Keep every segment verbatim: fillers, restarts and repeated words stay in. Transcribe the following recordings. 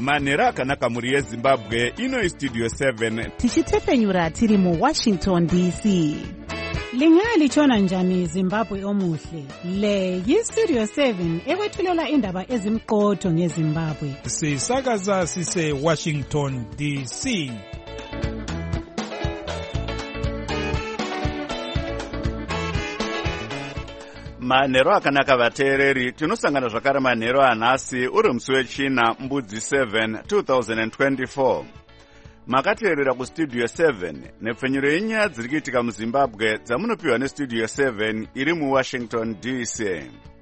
manhero akanaka mhuri yezimbabwe. Ino Studio seven tichitepfenyura tiri muWashington D C. Lingalitshona njani Zimbabwe omuhle? Le yiStudio seven ekwethulela indaba ezimqotho ngeZimbabwe. Sisakaza sise Washington D C. manhero akanaka vateereri, tinosangana zvakare manhero anhasi uri musi wechina mbudzi seven two thousand twenty-four. Makateerera kuStudio seven nepfenyuro yenyaya dziri kuitika muZimbabwe dzamunopiwa neStudio seven iri muWashington D C.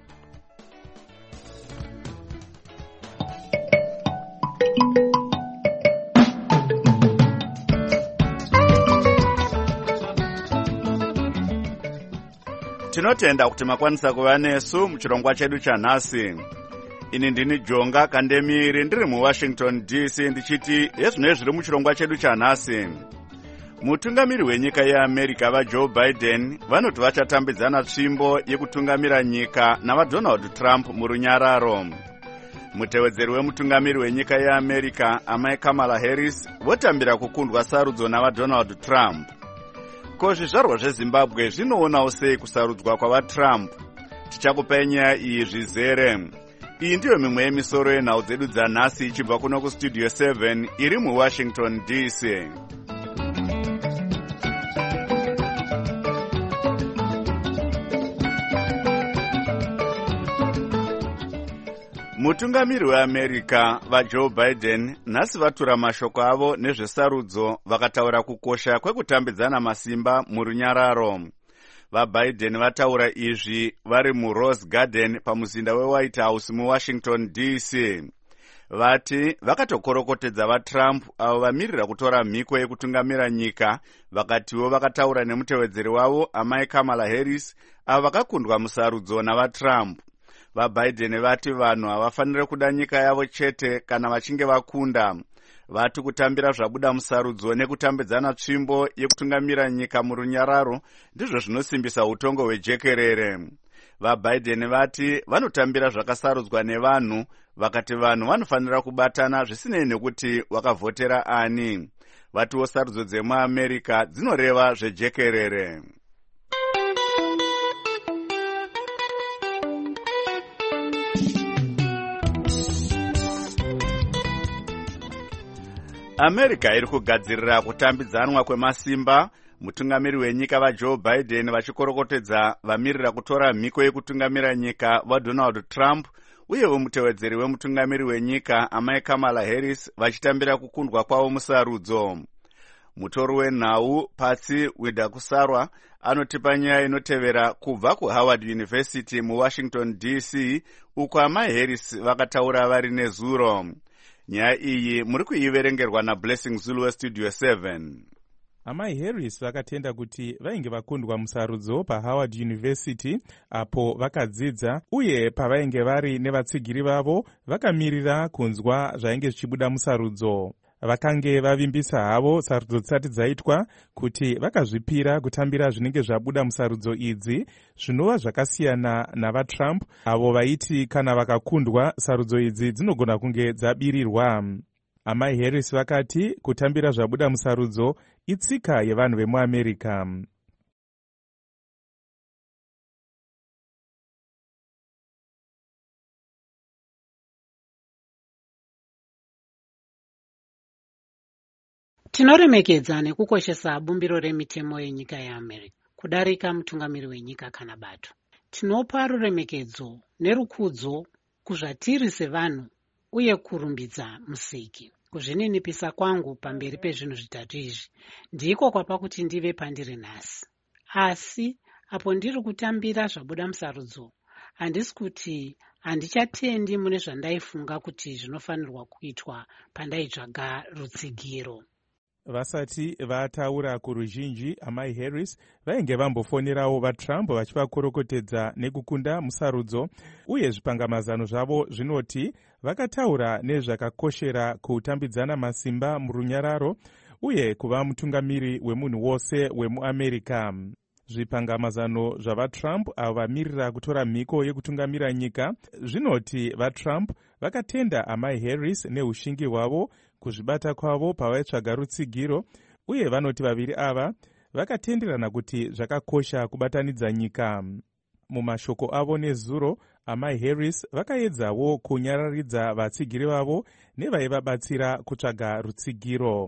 Tinotenda kuti makwanisa kuva nesu muchirongwa chedu chanhasi. Ini ndini Jonga Kandemiri ndiri muWashington D C ndichiti yezvino zviri muchirongwa chedu chanhasi. Mutungamiri wenyika yeAmerica vaJoe Biden vanoti vachatambidzana tsvimbo yekutungamira nyika navaDonald Trump murunyararo. Mutevedzeri wemutungamiri wenyika yeAmerica amai Kamala Harris votambira kukundwa sarudzo navaDonald Trump. Ko zvizvarwa zveZimbabwe zvinoonawo sei kusarudzwa kwavaTrump? Tichakupai nyaya iyi zvizere. Iyi ndiyo mimwe yemisoro yenhau dzedu dzanhasi ichibva kuno kuStudio seven iri muWashington D C. Mutungamiri weAmerica vaJoe Biden nhasi vatura mashoko avo nezvesarudzo vakataura kukosha kwekutambidzana masimba murunyararo. VaBiden vataura izvi vari muRose Garden pamuzinda weWhite House muWashington D C. Vati vakatokorokotedza vaTrump avo vamirira kutora mhiko yekutungamira nyika, vakatiwo vakataura nemutevedzeri wavo amai Kamala Harris avo vakakundwa musarudzo navaTrump. VaBiden vati vanhu havafanire kuda nyika yavo chete kana vachinge vakunda. Vati kutambira zvabuda musarudzo nekutambidzana tsvimbo yekutungamira nyika murunyararo ndizvo zvinosimbisa utongo hwejekerere. VaBiden vati vanotambira zvakasarudzwa nevanhu, vakati vanhu vanofanira kubatana zvisinei nekuti wakavhotera ani. Vatiwo sarudzo dzemuAmerica dzinoreva zvejekerere. America iri kugadzirira kutambidzanwa kwemasimba. Mutungamiri wenyika vaJoe Biden vachikorokotedza vamirira kutora mhiko yekutungamira nyika vaDonald Trump uyewo mutevedzeri wemutungamiri wenyika amai Kamala Harris vachitambira kukundwa kwavo musarudzo. Mutori wenhau Patsi Widakusarwa anotipa nyaya inotevera kubva kuHoward University muWashington D C uko amai Harris vakataura vari nezuro. Nyaya iyi muri kuiverengerwa naBlessing Zulu weStudio seven. Amai Harris vakatenda kuti vainge vakundwa musarudzo paHoward University apo vakadzidza, uye pavainge vari nevatsigiri vavo vakamirira kunzwa zvainge zvichibuda musarudzo. Vakange vavimbisa havo sarudzo dzisati dzaitwa kuti vakazvipira kutambira zvinenge zvabuda musarudzo idzi, zvinova zvakasiyana navaTrump avo vaiti kana vakakundwa sarudzo idzi dzinogona kunge dzabirirwa. Amai Harris vakati kutambira zvabuda musarudzo itsika yevanhu vemuAmerica. Tinoremekedza nekukoshesa bumbiro remitemo yenyika yeAmerica kudarika mutungamiri wenyika kana bato. Tinopa ruremekedzo nerukudzo kuzvatiri sevanhu uye kurumbidza Musiki. Kuzvininipisa kwangu pamberi pezvinhu zvitatu izvi ndiko kwapa kuti ndive pandiri nhasi. Asi apo ndiri kutambira zvabuda musarudzo, handisi kuti handichatendi mune zvandaifunga kuti zvinofanirwa kuitwa pandaitsvaga rutsigiro. Vasati vataura kuruzhinji, amai Harris vainge vambofonerawo vaTrump vachivakorokotedza nekukunda musarudzo, uye zvipangamazano zvavo zvinoti vakataura nezvakakoshera kutambidzana masimba murunyararo uye kuva mutungamiri wemunhu wose wemuAmerica. Zvipangamazano zvavatrump avo vamirira kutora mhiko yekutungamira nyika zvinoti vatrump vakatenda amai Harris neushingi hwavo kuzvibata kwavo pavaitsvaga rutsigiro, uye vanoti vaviri ava vakatenderana kuti zvakakosha kubatanidza nyika. Mumashoko avo nezuro, amai Harris vakaedzawo kunyararidza vatsigiri vavo nevaivabatsira kutsvaga rutsigiro.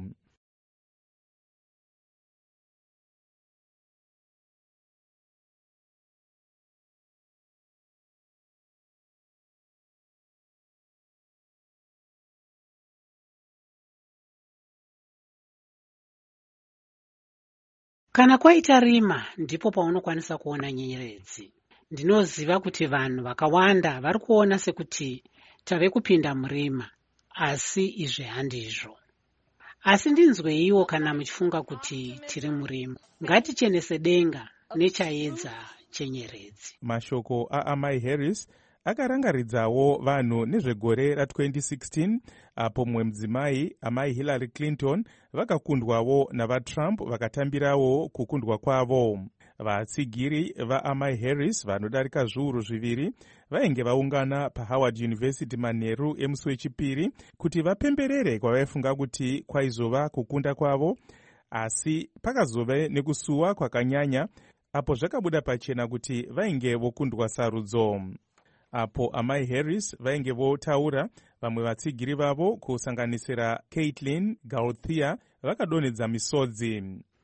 Kana kwaita rima ndipo paunokwanisa kuona nyenyeredzi. Ndinoziva kuti vanhu vakawanda vari kuona sekuti tave kupinda murima, asi izvi handizvo. Asi ndinzweiwo kana muchifunga kuti tiri murima. Ngatichenese denga nechaedza chenyeredzi. Mashoko aamai Harris akarangaridzawo vanhu nezvegore ra-twenty sixteen apo mumwe mudzimai, amai Hillary Clinton, vakakundwawo navatrump vakatambirawo kukundwa kwavo. Vatsigiri vaamai Harris vanodarika zviuru zviviri vainge vaungana paHoward University manheru emusi wechipiri kuti vapemberere kwavaifunga kuti kwaizova kukunda kwavo, asi pakazove nekusuwa kwakanyanya apo zvakabuda pachena kuti vainge vokundwa sarudzo. Apo amai Harris vainge votaura, vamwe vatsigiri vavo kusanganisira Caitlin Gauthier vakadonhedza misodzi.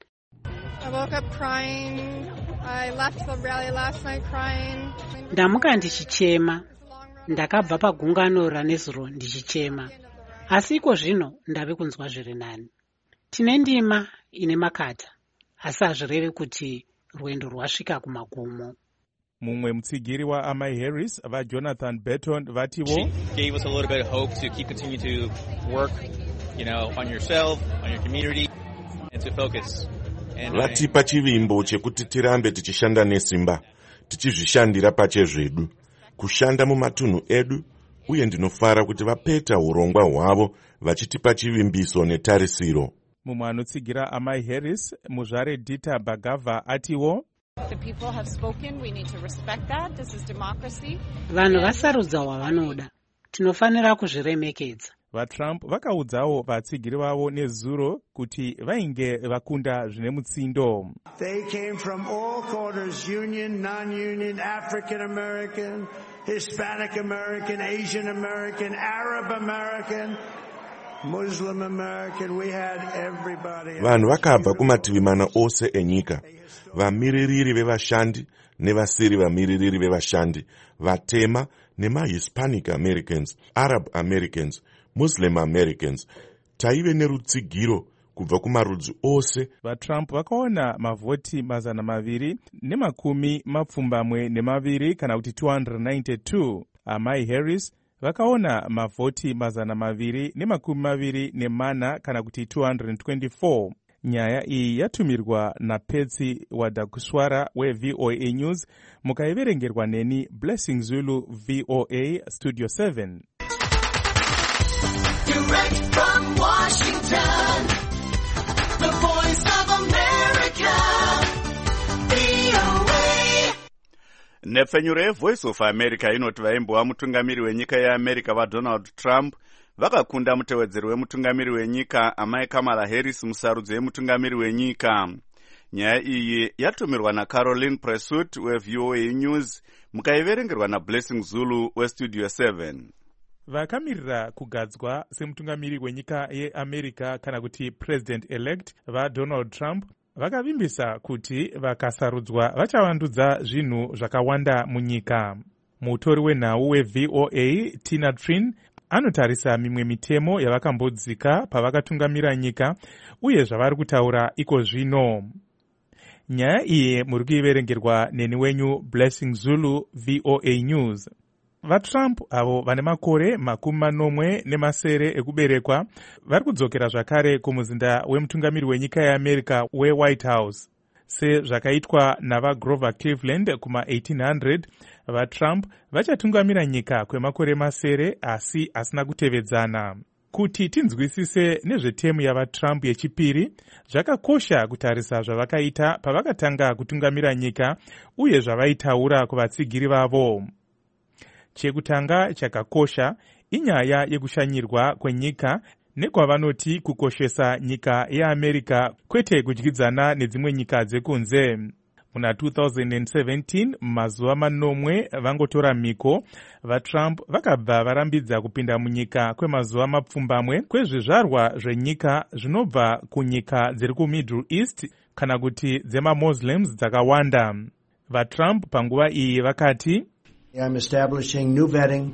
Ndamuka ndichichema, ndakabva pagungano ranezuro ndichichema, asi iko zvino ndave kunzwa zviri nani. Tine ndima ine makata, asi hazvirevi kuti rwendo rwasvika kumagumo. Mumwe mutsigiri waamai Harris vaJonathan Burton vativo, She gave us a little bit of hope to keep continue to work, you know, on yourself, on your community, and to focus. Vatipa chivimbo chekuti tirambe tichishanda nesimba, tichizvishandira pachezvedu, kushanda mumatunhu edu, uye ndinofara kuti vapeta urongwa hwavo vachitipa chivimbiso netarisiro. Mumwe anotsigira amai Harris, muzvare Dita Bagava atiwo, The people have spoken, we need to respect that. This is democracy. Vanhu vasarudza wavanoda, tinofanira kuzviremekedza. VaTrump vakaudzawo vatsigiri vavo nezuro kuti vainge vakunda zvine mutsindo. They came from all quarters, union, non-union, African American, Hispanic American, Asian American, Arab American, Muslim American. We had everybody. Vanhu vakabva kumativi mana ose enyika, vamiririri vevashandi nevasiri vamiririri vevashandi, vatema nemahispanic Americans, Arab Americans, Muslim Americans. Taive nerutsigiro kubva kumarudzi ose. VaTrump vakaona mavhoti mazana maviri nemakumi mapfumbamwe nemaviri kana kuti two hundred ninety-two. Amai Harris vakaona mavhoti mazana maviri nemakumi maviri nemana kana kuti two hundred twenty-four. Nyaya iyi yatumirwa naPetsi Wadakuswara weV O A News, mukaiverengerwa neni Blessing Zulu, V O A Studio seven. Direct from Washington, the voice of America, V O A. Nepfenyuro yeVoice of America inoti vaimbowa mutungamiri wenyika yeAmerica vaDonald Trump vakakunda mutevedzeri wemutungamiri wenyika amai Kamala Harris musarudzo yemutungamiri wenyika. Nyaya iyi yatumirwa naCaroline Presut weV O A News, mukaiverengerwa naBlessing Zulu weStudio seven. Vakamirira kugadzwa semutungamiri wenyika yeAmerica kana kuti president elect vaDonald Trump vakavimbisa kuti vakasarudzwa vachavandudza zvinhu zvakawanda munyika. Mutori wenhau weV O A Tina Trin anotarisa mimwe mitemo yavakambodzika pavakatungamira nyika uye zvavari kutaura iko zvino. Nyaya iyi muri kuiverengerwa neni wenyu Blessing Zulu, V O A News. VaTrump avo vane makore makumi manomwe nemasere ekuberekwa vari kudzokera zvakare kumuzinda wemutungamiri wenyika yeAmerica weWhite House. Sezvakaitwa navaGrover Cleveland kuma eighteen hundred, vaTrump vachatungamira nyika kwemakore masere asi asina kutevedzana. Kuti tinzwisise nezvetemu yavaTrump yechipiri, zvakakosha kutarisa zvavakaita pavakatanga kutungamira nyika uye zvavaitaura kuvatsigiri vavo. Chekutanga chakakosha inyaya yekushanyirwa kwenyika nekwavanoti kukoshesa nyika yeAmerica kwete kudyidzana nedzimwe nyika dzekunze. Muna two thousand seventeen, mazuva manomwe vangotora miko, vaTrump vakabva varambidza kupinda munyika kwemazuva mapfumbamwe kwezvizvarwa zvenyika zvinobva kunyika dziri kuMiddle East kana kuti dzemaMuslims dzakawanda. VaTrump panguva iyi vakati, I'm establishing new vetting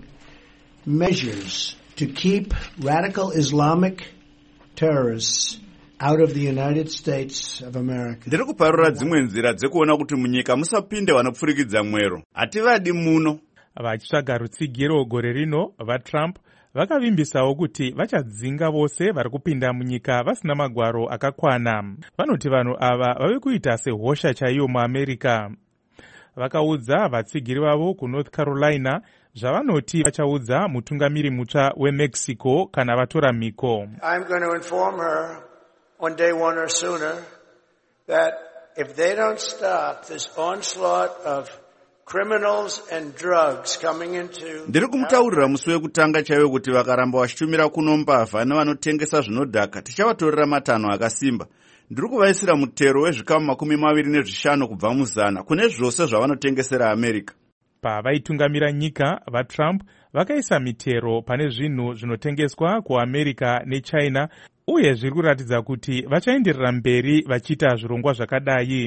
measures to keep radical Islamic terrorists out of the United States of America. Ndiri kuparura dzimwe nzira dzekuona kuti munyika musapinde vanopfurikidza mwero. Hativadi muno. Vachitsvaga rutsigiro gore rino, vaTrump vakavimbisawo kuti vachadzinga vose vari kupinda munyika vasina magwaro akakwana. Vanoti vanhu ava vave kuita sehosha chaiyo muAmerica. Vakaudza vatsigiri vavo kuNorth Carolina zvavanoti vachaudza mutungamiri mutsva weMexico kana vatora miko. I'm going to inform her on day one or sooner that if they don't stop this onslaught of criminals and drugs coming into... Ndiri kumutaurira musi wekutanga chaiwo kuti vakaramba vachishumira kuno mbavha nevanotengesa zvinodhaka tichavatorera matanho akasimba. Ndiri kuvaisira mutero wezvikamu makumi maviri nezvishanu kubva muzana kune zvose zvavanotengesera America. Pavaitungamira nyika, vaTrump vakaisa mitero pane zvinhu zvinotengeswa kuAmerica neChina uye zviri kuratidza kuti vachaenderera mberi vachiita zvirongwa zvakadai.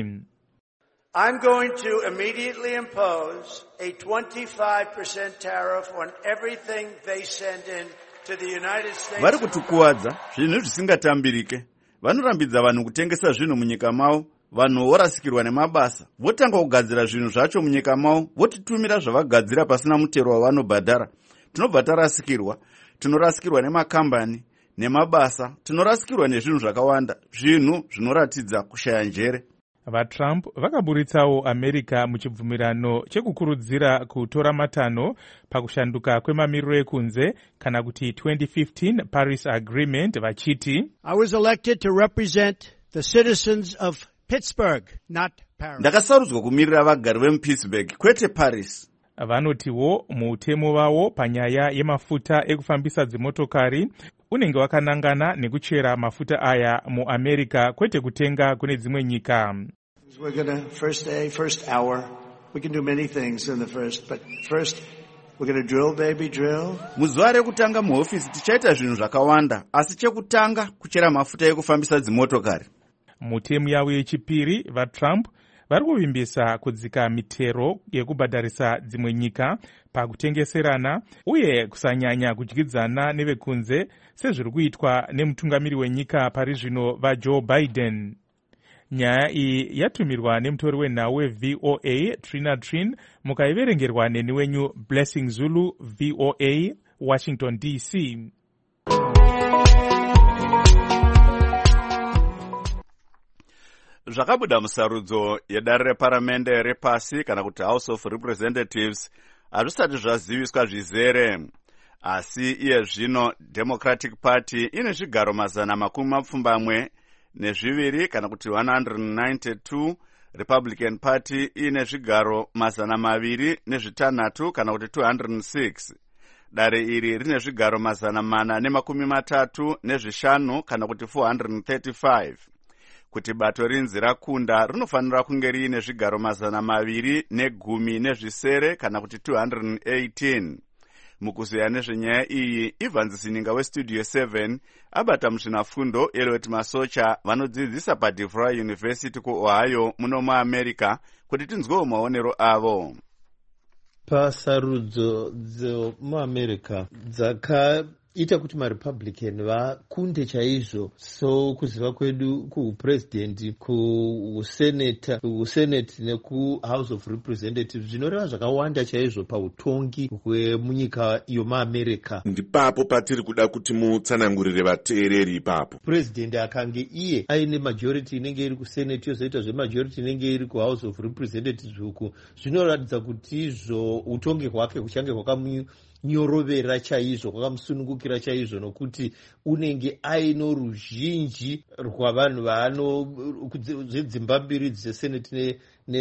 I'm going to immediately impose a twenty-five percent tariff on everything they send in to the United States. Vari kutikuwadza zvinhu zvisingatambirike. Vanorambidza vanhu kutengesa zvinhu munyika mavo, vanhu vorasikirwa nemabasa, votanga kugadzira zvinhu zvacho munyika mavo, votitumira zvavagadzira pasina mutero wavanobhadhara. Tinobva tarasikirwa, tinorasikirwa nemakambani, nemabasa, tinorasikirwa nezvinhu zvakawanda, zvinhu zvinoratidza kushaya njere. VaTrump vakaburitsawo America muchibvumirano chekukurudzira kutora matanho pakushanduka kwemamiriro ekunze kana kuti twenty fifteen Paris Agreement vachiti, I was elected to represent the citizens of Pittsburgh, not Paris. Ndakasarudzwa kumirira vagari vemuPittsburgh kwete Paris. Vanotiwo muutemo wavo panyaya yemafuta ekufambisa dzimotokari unenge wakanangana nekuchera mafuta aya muAmerica kwete kutenga kune dzimwe nyika. We're going to first day, first hour. We can do many things in the first, but first we're going to drill baby drill. Muzuva rekutanga muofisi tichaita zvinhu zvakawanda, asi chekutanga kuchera mafuta ekufambisa dzimotokari. Mutemu yavo yechipiri, vaTrump vari kuvimbisa kudzika mitero yekubhadharisa dzimwe nyika pakutengeserana uye kusanyanya kudyidzana nevekunze sezviri kuitwa nemutungamiri wenyika pari zvino vaJoe Biden. Nyaya iyi yatumirwa nemutori wenhau weV O A Trina Trin, mukaiverengerwa neni wenyu Blessing Zulu, V O A, Washington D C. Zvakabuda musarudzo yedare reparamende repasi kana kuti House of Representatives hazvisati zvaziviswa zvizere, asi iye zvino Democratic Party ine zvigaro mazana makumi mapfumbamwe nezviviri kana kuti one hundred ninety-two, Republican Party ine zvigaro mazana maviri nezvitanhatu kana kuti two hundred six. Dare iri rine zvigaro mazana mana nemakumi matatu nezvishanu kana kuti four hundred thirty-five. Kuti bato rinzi rakunda rinofanira kunge riine zvigaro mazana maviri negumi nezvisere kana kuti two hundred eighteen. Mukuziya nezvenyaya iyi, Ivan Zininga weStudio seven abata muzvinafundo Elliot Masocha vanodzidzisa paDeVry University kuOhio muno muAmerica kuti tinzwewo maonero avo. Pasarudzo dzemuAmerica dzakaita kuti maRepublican vakunde chaizvo, so kuziva kwedu kupresident, kusenata, kusenate nekuhouse of representatives zvinoreva zvakawanda chaizvo pautongi hwemunyika yomuAmerica. Ndipapo patiri kuda kuti mutsanangurire vateereri ipapo. President akange iye aine majority inenge iri kusenate yozoita zvemajority inenge iri kuhouse of representatives uku, zvinoratidza kuti izvo utongi hwake kuchange hwakamu kwakanyorovera chaizvo, kwakamusunungukira chaizvo, nokuti unenge aino ruzhinji rwavanhu vaano zvedzimba mbiri dzesenate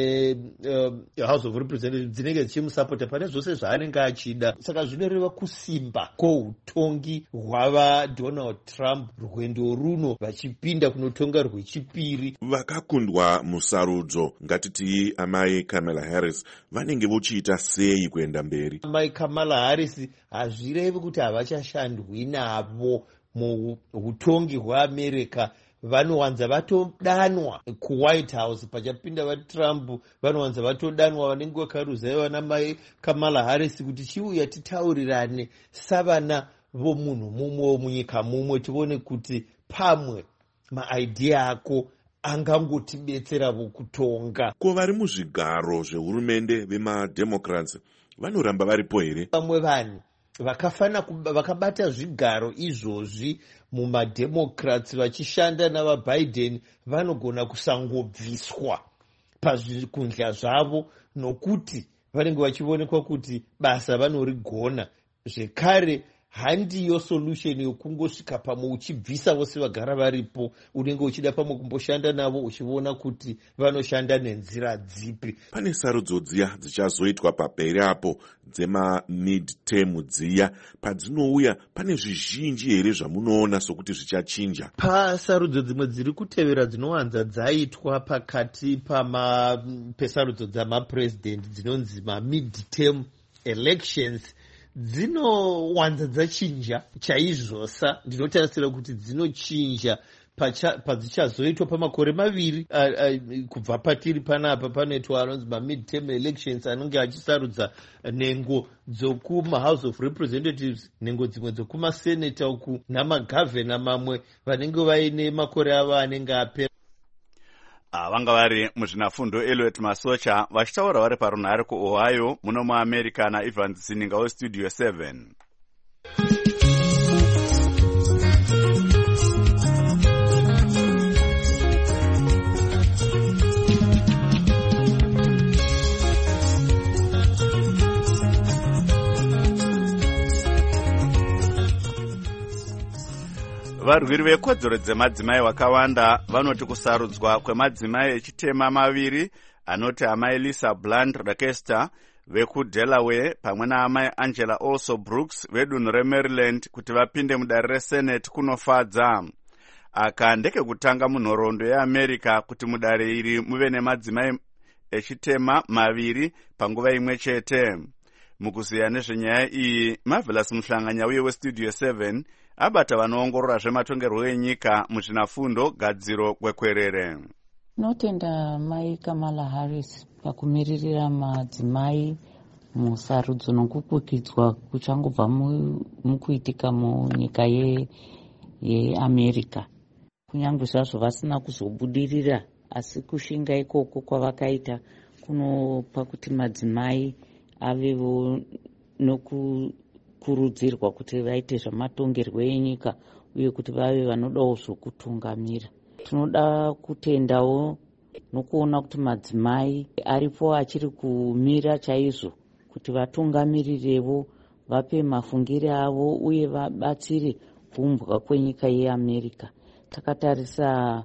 nehouse of representatives dzinenge dzichimusapota pane zvose zvaanenge achida. Saka zvinoreva kusimba kwoutongi hwava Donald Trump, rwendo runo vachipinda kunotonga rwechipiri. Vakakundwa musarudzo, ngatiti amai Kamala Harris vanenge vochiita sei kuenda mberi? Amai Kamala Harris hazvirevi kuti havachashandwi navo muutongi hweAmerica. Vanowanza vatodanwa kuWhite House, pachapinda vaTrump vanowanza vatodanwa vanenge vakaruzaiwa namai Kamala Harris kuti chiuya titaurirane savana vomunhu mumwe munyika mumwe, tione kuti pamwe maidea ako angangotibetsera vokutonga. Ko vari muzvigaro zvehurumende vemademocrats vanoramba varipo here? Vamwe vanhu vakafana vakabata zvigaro izvozvi mumademocrats vachishanda navaBiden vanogona kusangobviswa pazvikundla zvavo, nokuti vanenge vachionekwa kuti basa vanorigona. Zvekare handiyo solution yokungosvika pamwe uchibvisa vose vagara varipo, unenge uchida pamwe kumboshanda navo uchiona kuti vanoshanda nenzira dzipi. Pane sarudzo dziya dzichazoitwa paperi apo dzema mid-term dziya, padzinouya pane zvizhinji here zvamunoona sokuti zvichachinja? Pasarudzo dzimwe dziri kutevera dzinowanza dzaitwa pakati pama pesarudzo dzamapresident dzinonzi ma-mid-term elections, dzinowanza dzachinja chaizvosa. Ndinotarisira kuti dzinochinja padzichazoitwa pamakore maviri kubva patiri panapa. Panoitwa anonzi ma-mid-term elections anenge achisarudza nhengo dzokuma-house of representatives, nhengo dzimwe dzokumasenata uku namagavhena mamwe vanenge vaine makore avo anenge apera. Vanga vari muzvinafundo Elliot Masocha vachitaura vari parunhare kuOhio muno muAmerica naIvan Zininga weStudio seven. Varwiri vekodzero dzemadzimai vakawanda vanoti kusarudzwa kwemadzimai echitema maviri anoti amai Lisa Blunt Rakester vekuDelaware pamwe naamai Angela Also Brooks vedunhu reMaryland kuti vapinde mudare reSenate kunofadza. Aka ndekekutanga munhoroondo yeAmerica kuti mudare iri muve nemadzimai echitema maviri panguva imwe chete. Mukuziya nezvenyaya iyi, Marvelous Muhlanganya uye weStudio seven abata vanoongorora zvematongerwo enyika muzvinafundo gadziro kwekwerere. Notenda mai Kamala Harris pakumiririra madzimai musarudzo nokukukidzwa kuchangobva mukuitika munyika yeAmerica. Kunyange zvazvo vasina kuzobudirira, asi kushinga ikoko kwavakaita kunopa kuti madzimai avevo nokukurudzirwa kuti vaite zvamatongerwo enyika uye kuti vave vanodawo zvokutungamira. Tinoda kutendawo nokuona kuti madzimai aripo achiri kumira chaizvo kuti vatungamirirevo, vape mafungire avo uye vabatsire kuumbwa kwenyika yeAmerica. Takatarisa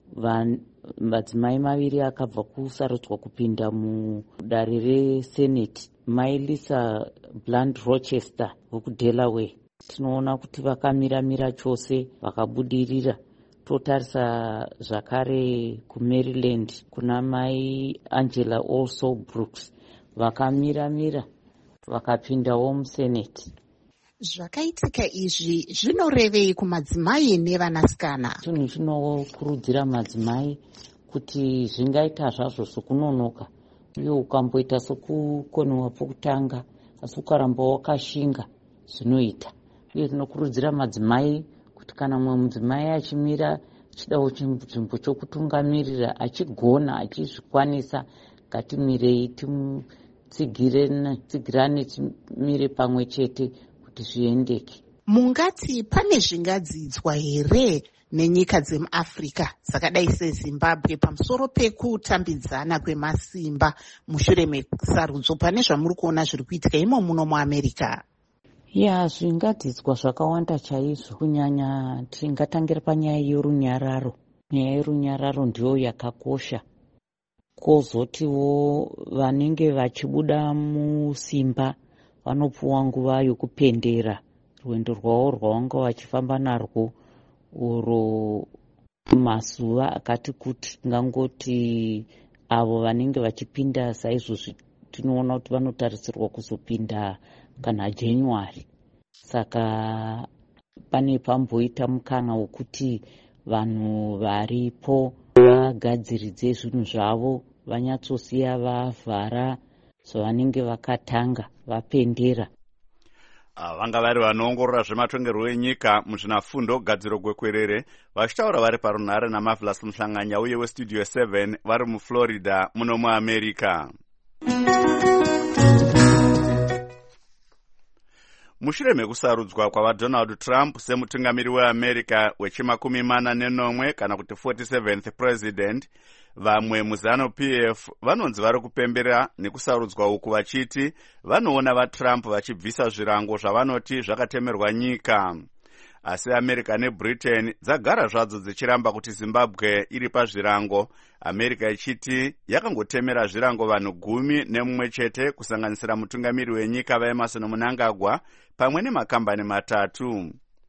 madzimai maviri akabva kusarudzwa kupinda mudare reSenate, mai Lisa Blunt Rochester vekuDelaware. Tinoona kuti vakamira-mira chose vakabudirira. Totarisa zvakare kuMaryland kuna mai Angela Also Brooks vakamira-mira vakapindawo muSenate. Zvakaitika izvi zvinorevei kumadzimai nevanasikana? Chinhu chinokurudzira madzimai kuti zvingaita zvazvo sokunonoka uye ukamboita sokukoniwa pokutanga asi ukaramba wakashinga zvinoita. Uye tinokurudzira madzimai kuti kana mumwe mudzimai achimira chidawo chinzvimbo chokutungamirira achigona achizvikwanisa, ngatimirei titsigirane timire pamwe chete kuti zviendeke. Mungati pane zvingadzidzwa here nenyika dzemuAfrica dzakadai seZimbabwe pamusoro pekutambidzana kwemasimba mushure mesarudzo pane zvamuri kuona zviri kuitika imo muno muAmerica? ya zvingadzidzwa zvakawanda chaizvo, kunyanya tingatangira panyaya yerunyararo. Nyaya yerunyararo ndiyo yakakosha. Kozotiwo vanenge vachibuda musimba vanopuwa nguva yokupendera rwendo rwavo rwavanga vachifamba narwo uro mazuva akati kuti, ngangoti avo vanenge vachipinda saizvozvi tinoona kuti vanotarisirwa kuzopinda kana January. Saka pane pamboita mukana wokuti vanhu varipo vagadziridze zvinhu zvavo, vanyatsosiya vavhara zvavanenge vakatanga vapendera. Vanga vari vanoongorora zvematongerwo enyika muzvinafundo gadziro gwekwerere vachitaura vari parunhare naMarvelous Muhlanganya uye westudio seven vari muFlorida muno muAmerica. Mushure mekusarudzwa kwavaDonald Trump semutungamiri weAmerica wechimakumi mana nenomwe kana kuti forty-seventh president, vamwe muZanu-P F vanonzi vari kupembera nekusarudzwa uku vachiti vanoona vaTrump vachibvisa zvirango zvavanoti zvakatemerwa nyika. Asi America neBritain dzagara zvadzo dzichiramba kuti Zimbabwe iri pazvirango, America ichiti yakangotemera zvirango vanhu gumi nemumwe chete kusanganisira mutungamiri wenyika vaEmerson Mnangagwa pamwe nemakambani matatu.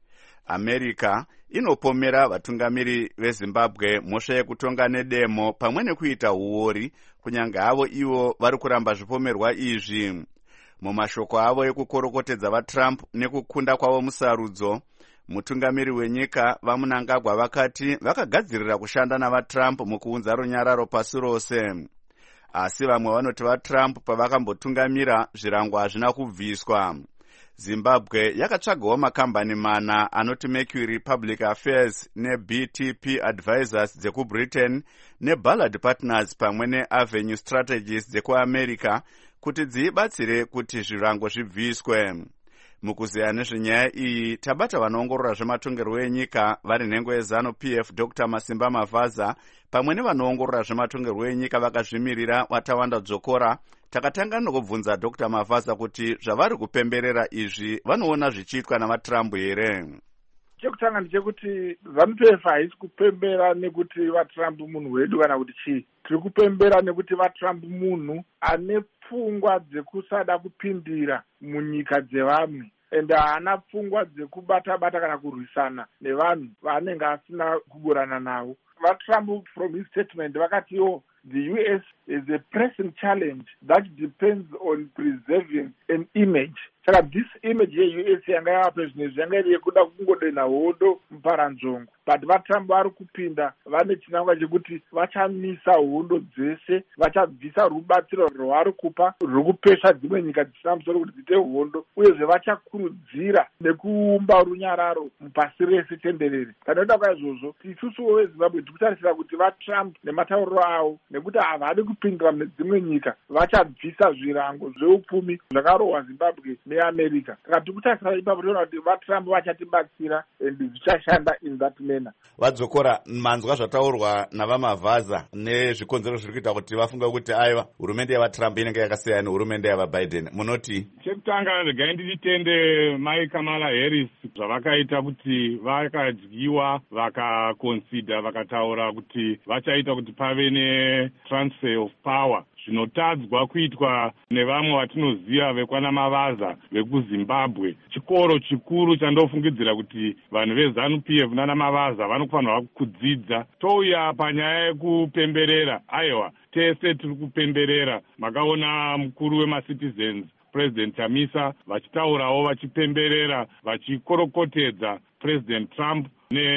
America inopomera vatungamiri veZimbabwe mhosva yekutonga nedemo pamwe nekuita huori, kunyange havo ivo vari kuramba zvipomerwa izvi. Mumashoko avo ekukorokotedza vaTrump nekukunda kwavo musarudzo, mutungamiri wenyika vaMnangagwa vakati vakagadzirira kushanda navaTrump mukuunza runyararo pasi rose. Asi vamwe vanoti vaTrump pavakambotungamira zvirango hazvina kubviswa. Zimbabwe yakatsvagawo makambani mana anoti Mercury Public Affairs neB T P Advisors dzekuBritain neBallard Partners pamwe neAvenue Strategies dzekuAmerica kuti dziibatsire kuti zvirango zvibviswe. Mukuziya nezvenyaya iyi tabata vanoongorora zvematongerwo enyika vari nhengo yeZanu-P F Doctor Masimba Mavhaza pamwe nevanoongorora zvematongerwo enyika vakazvimirira Watawanda Dzokora. Takatanga nokubvunza Doctor Mavhaza kuti zvavari kupemberera izvi vanoona zvichiitwa navaTrump here. Chekutanga ndechekuti Zanu-P F haisi kupembera nekuti vaTrump munhu wedu kana kuti chii. Tiri kupembera nekuti vaTrump munhu ane pfungwa dzekusada kupindira munyika dzevamwe, ende haana pfungwa dzekubata-bata kana kurwisana nevanhu vaanenge asina kuburana navo. VaTrump from his statement vakatiwo the U S is a pressing challenge that depends on preserving an image. Saka this image ye-U S yanga yavape zvinhu izvi yanga iri yekuda kungodena hondo muparanzvongo. But vaTrump vari kupinda vane chinangwa chekuti vachamisa hondo dzese, vachabvisa rubatsiro rwavari kupa rwekupesha dzimwe nyika dzisina musoro kuti dziite hondo, uyezve vachakurudzira nekuumba runyararo mupasi rese tenderere. Panoda kwaizvozvo isusuwo veZimbabwe tiri kutarisira kuti vaTrump nematauriro avo, nekuti havadi kupindira nedzimwe nyika, vachabvisa zvirango zveupfumi zvakarohwa Zimbabwe neAmerica. Saka tiri kutarisira ipapo toona kuti vaTrump vachatibatsira and zvichashanda in that manner. Vadzokora manzwa zvataurwa navaMavhaza nezvikonzero zviri kuita kuti vafunga kuti aiwa hurumende yavaTrump inenge yakasiyana nehurumende yavaBiden. Munoti? Chekutanga regai nditende mai Kamala Harris zvavakaita kuti vakadyiwa vakakonsida vakataura kuti vachaita kuti pave netransfer of power, zvinotadzwa kuitwa nevamwe vatinoziva vekwana Mavaza vekuZimbabwe. Chikoro chikuru chandofungidzira kuti vanhu veZanu-P F nana Mavaza vanofanirwa kudzidza. Touya panyaya yekupemberera, aiwa tese tiri kupemberera. Makaona mukuru wemaCitizens President Chamisa vachitaurawo vachipemberera vachikorokotedza President Trump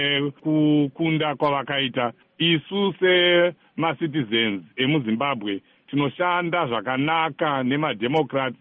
nekukunda kwavakaita. Isu semaCitizens emuZimbabwe tinoshanda zvakanaka nemademocrats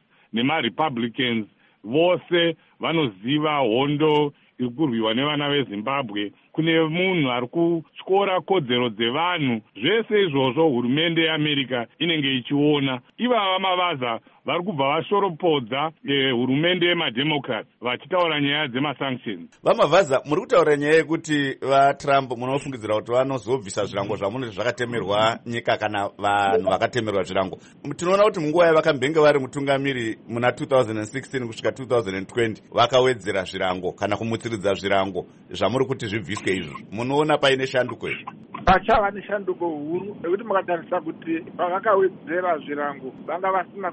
nemarepublicans, vose vanoziva hondo iri kurwiwa nevana veZimbabwe kune munhu ari kutyora kodzero dzevanhu. Zvese izvozvo hurumende yeAmerica inenge ichiona. Ivava Mavaza vari kubva vashoropodza eh, hurumende yemademocrats vachitaura nyaya dzemasanctions. Vamavhaza, muri kutaura nyaya yekuti vaTrump munofungidzira kuti vanozobvisa zvirango zvamunoti zvakatemerwa nyika kana vanhu vakatemerwa zvirango. Tinoona kuti munguva yavakambenge vari mutungamiri muna two thousand sixteen kusvika two thousand twenty vakawedzera zvirango kana kumutsiridza zvirango zvamuri kuti zvibviswe izvo. Munoona paine shanduko here? Pachava neshanduko huru nekuti mukatarisa kuti pavakawedzera zvirango vanga vasina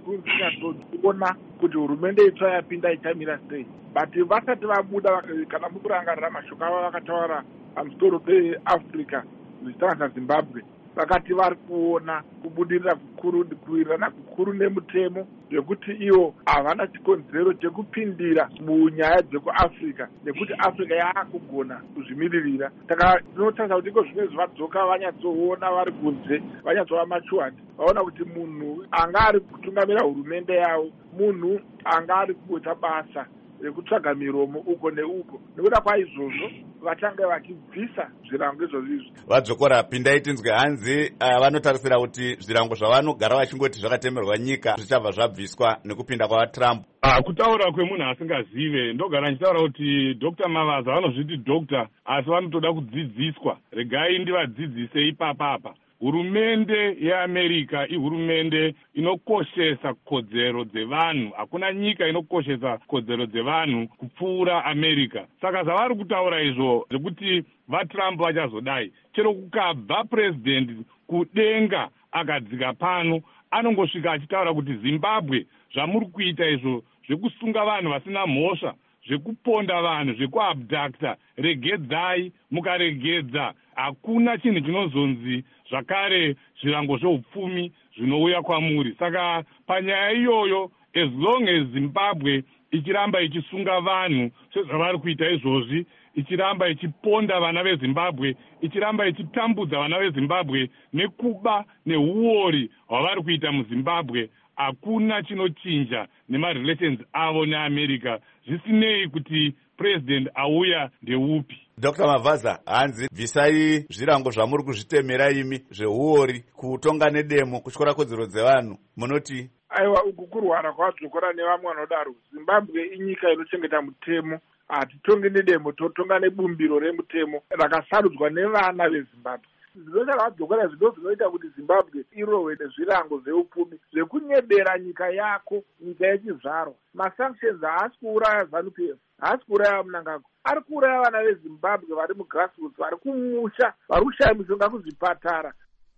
kuona kuti hurumende itsva yapinda ichamira sei. But vasati vabuda kana mukurangarira mashoko avo vakataura pamusoro peAfrica zvichitanga naZimbabwe vakati vari kuona kubudirira kukuru kuwirirana kukuru nemutemo zvekuti ivo havana chikonzero chekupindira munyaya dzekuAfrica nekuti Africa yaakugona kuzvimiririra. Saka tinotarisa kuti iko zvimwe vadzoka vanyatsoona vari kunze vanyatsova machuhati vaona kuti munhu anga ari kutungamira hurumende yavo munhu anga ari kuita basa rekutsvaga miromo uko neuko. Nekuda kwaizvozvo vatanga vachibvisa zvirango izvozvo. Vadzokora pindai tinzwe hanzi uh, vanotarisira kuti zvirango zvavanogara vachingoti zvakatemerwa nyika zvichabva zvabviswa nekupinda kwavaTrump. Ah, kutaura kwemunhu asingazive ndogara ndichitaura kuti Doctor Mavaza vanozviti doctor asi vanotoda kudzidziswa. Regai ndivadzidzise ipapapa. Hurumende yeAmerica ihurumende inokoshesa kodzero dzevanhu. Hakuna nyika inokoshesa kodzero dzevanhu kupfuura America. Saka zvavari kutaura izvo zvekuti vaTrump vachazodai chero kukabva president kudenga akadzika pano anongosvika achitaura kuti Zimbabwe zvamuri kuita izvo zvekusunga vanhu vasina mhosva zvekuponda vanhu zvekuabducta regedzai. Mukaregedza hakuna chinhu chinozonzi zvakare zvirango zveupfumi zvinouya kwamuri. Saka panyaya iyoyo as long as Zimbabwe ichiramba ichisunga vanhu sezvavari kuita izvozvi, ichiramba ichiponda vana veZimbabwe, ichiramba ichitambudza vana veZimbabwe nekuba neuori hwavari kuita muZimbabwe, hakuna chinochinja nemarelations avo neAmerica zvisinei kuti president auya ndeupi. Doctor Mavaza, hanzi bvisai zvirango zvamuri kuzvitemera imi zveuori kutonga nedemo kutyora kodzero dzevanhu. Munoti aiwa uku kurwara kwadzokora nevamwe vanodaro. Zimbabwe inyika inochengeta mutemo. Hatitongi nedemo, totonga nebumbiro remutemo rakasarudzwa nevana veZimbabwe. Zvinoita vadzokora zvido zvinoita kuti Zimbabwe irohwe nezvirango zveupfumi zvekunyebera nyika yako, nyika yechizvarwa. Masanctions haasi kuuraya ZANU-P F, haasi kuuraya Mnangagwa, ari kuuraya vana veZimbabwe vari mugrassroots, vari kumusha, vari kushaya mishonga kuzvipatara.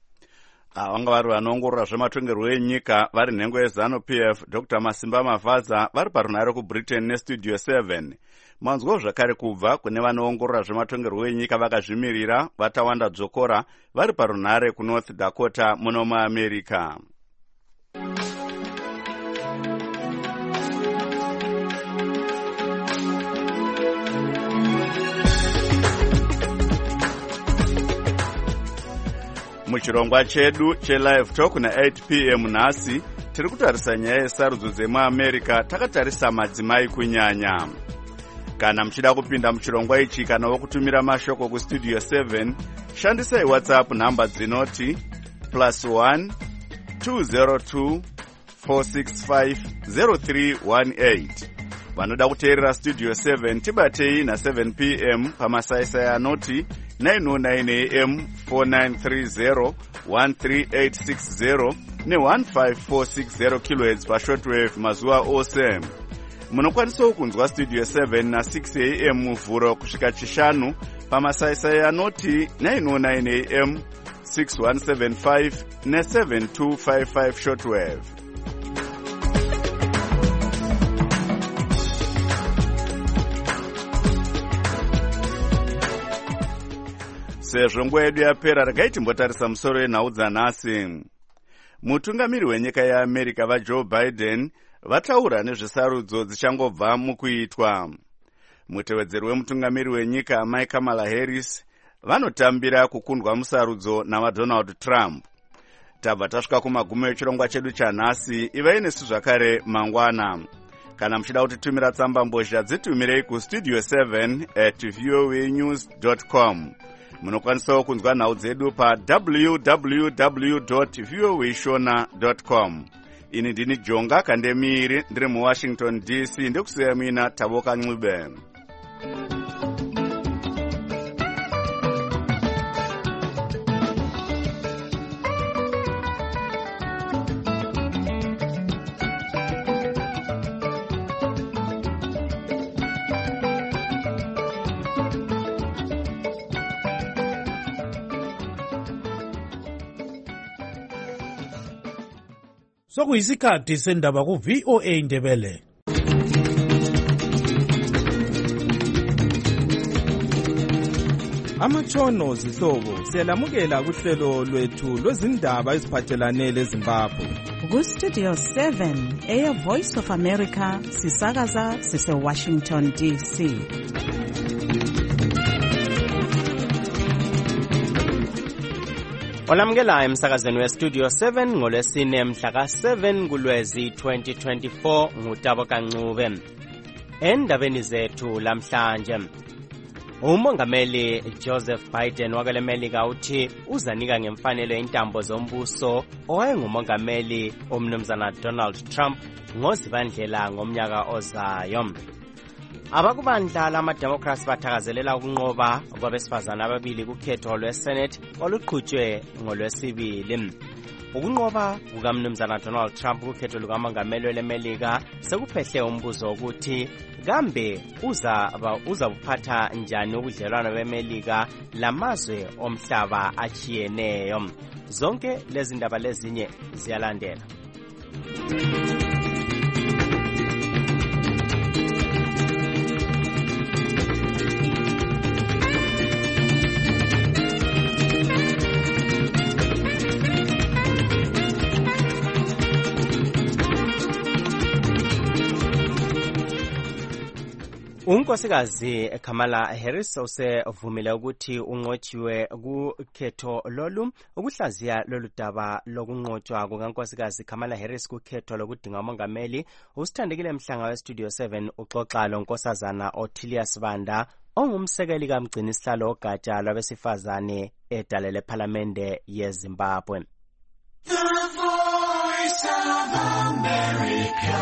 Vanga vari vanoongorora zvematongerwo enyika vari nhengo yeZANU-P F, Doctor Masimba Mavaza vari parunhare kuBritain nestudio seven. Manzwa zvakare kubva kune vanoongorora zvematongerwo enyika vakazvimirira vatawanda dzokora vari parunhare kuNorth Dakota muno muAmerica. Muchirongwa chedu chelive talk na eight p m nhasi tiri kutarisa nyaya yesarudzo dzemuAmerica takatarisa madzimai kunyanya. Kana muchida kupinda muchirongwa ichi kana wokutumira mashoko kustudio seven, shandisai WhatsApp namba dzinoti plus one two zero two four six five zero three one eight. Vanoda kuteerera studio seven tibatei na seven p m pamasaisai anoti nine oh nine a m four nine three zero one three eight six zero ne one five four six zero kilohertz pashortwave mazuva ose. Munokwanisawo kunzwa studio seven na six a m muvhuro kusvika chishanu pamasaisai anoti nine oh nine a m six one seven five ne seven two five five shortwave. Sezvo nguva yedu yapera, regai timbotarisa musoro wenhau dzanhasi. Mutungamiri wenyika yeAmerica vaJoe Biden vataura nezvesarudzo dzichangobva mukuitwa. Mutevedzeri wemutungamiri wenyika Mai Kamala Harris vanotambira kukundwa musarudzo navaDonald Trump. Tabva tasvika kumagumo echirongwa chedu chanhasi. Ivai nesu zvakare mangwana. kana muchida kutitumira tsamba mbozha dzitumirei kustudio seven at voa news dot com. Munokwanisawo kunzwa nhau dzedu pa w w w dot voa shona dot com. Ini ndini Jonga Kandemiri ndiri muWashington D C ndikusiya mina Tavoka Ncube. Sokuyisikhathi sendaba ku V O A Ndebele. Amatshono zihlobo siyalamukela kuhlelo lwethu lwezindaba eziphathelane leZimbabwe. Ku Studio seven eya Voice of America sisakaza sise Washington D C. Olamukela emsakazweni we Studio seven ngolwesine mhla ka seven kuLwezi twenty twenty-four nguTaboka Ncube. Endabeni zethu lamhlanje, umongameli Joseph Biden wakele Melika uthi uzanika ngemfanelo intambo zombuso owayengumongameli omnumzana Donald Trump ngozibandlela ngomnyaka ozayo. Abakubandla lama-Democrats bathakazelela ukunqoba kwabesifazana ababili kukhetho lwe-Senate oluqhutshwe ngolwesibili. Ukunqoba kukamnumzana Donald Trump kukhetho lukamongameli weMelika sekuphehle umbuzo ukuthi kambe uzaba uzabuphatha njani ubudlelwano beMelika lamazwe omhlaba achiyeneyo. Zonke lezi ndaba lezinye ziyalandela. Unkosikazi Kamala Harris usevumile ukuthi unqotshiwe kukhetho lolu. Ukuhlaziya lolu daba lokunqotshwa kukankosikazi Kamala Harris kukhetho lokudinga umongameli, usithandekile Mhlanga we Studio seven uxoxa lonkosazana Othilius Banda ongumsekeli kamgcini sihlalo ogatsha lwabesifazane edale lephalamende yeZimbabwe. The Voice of America,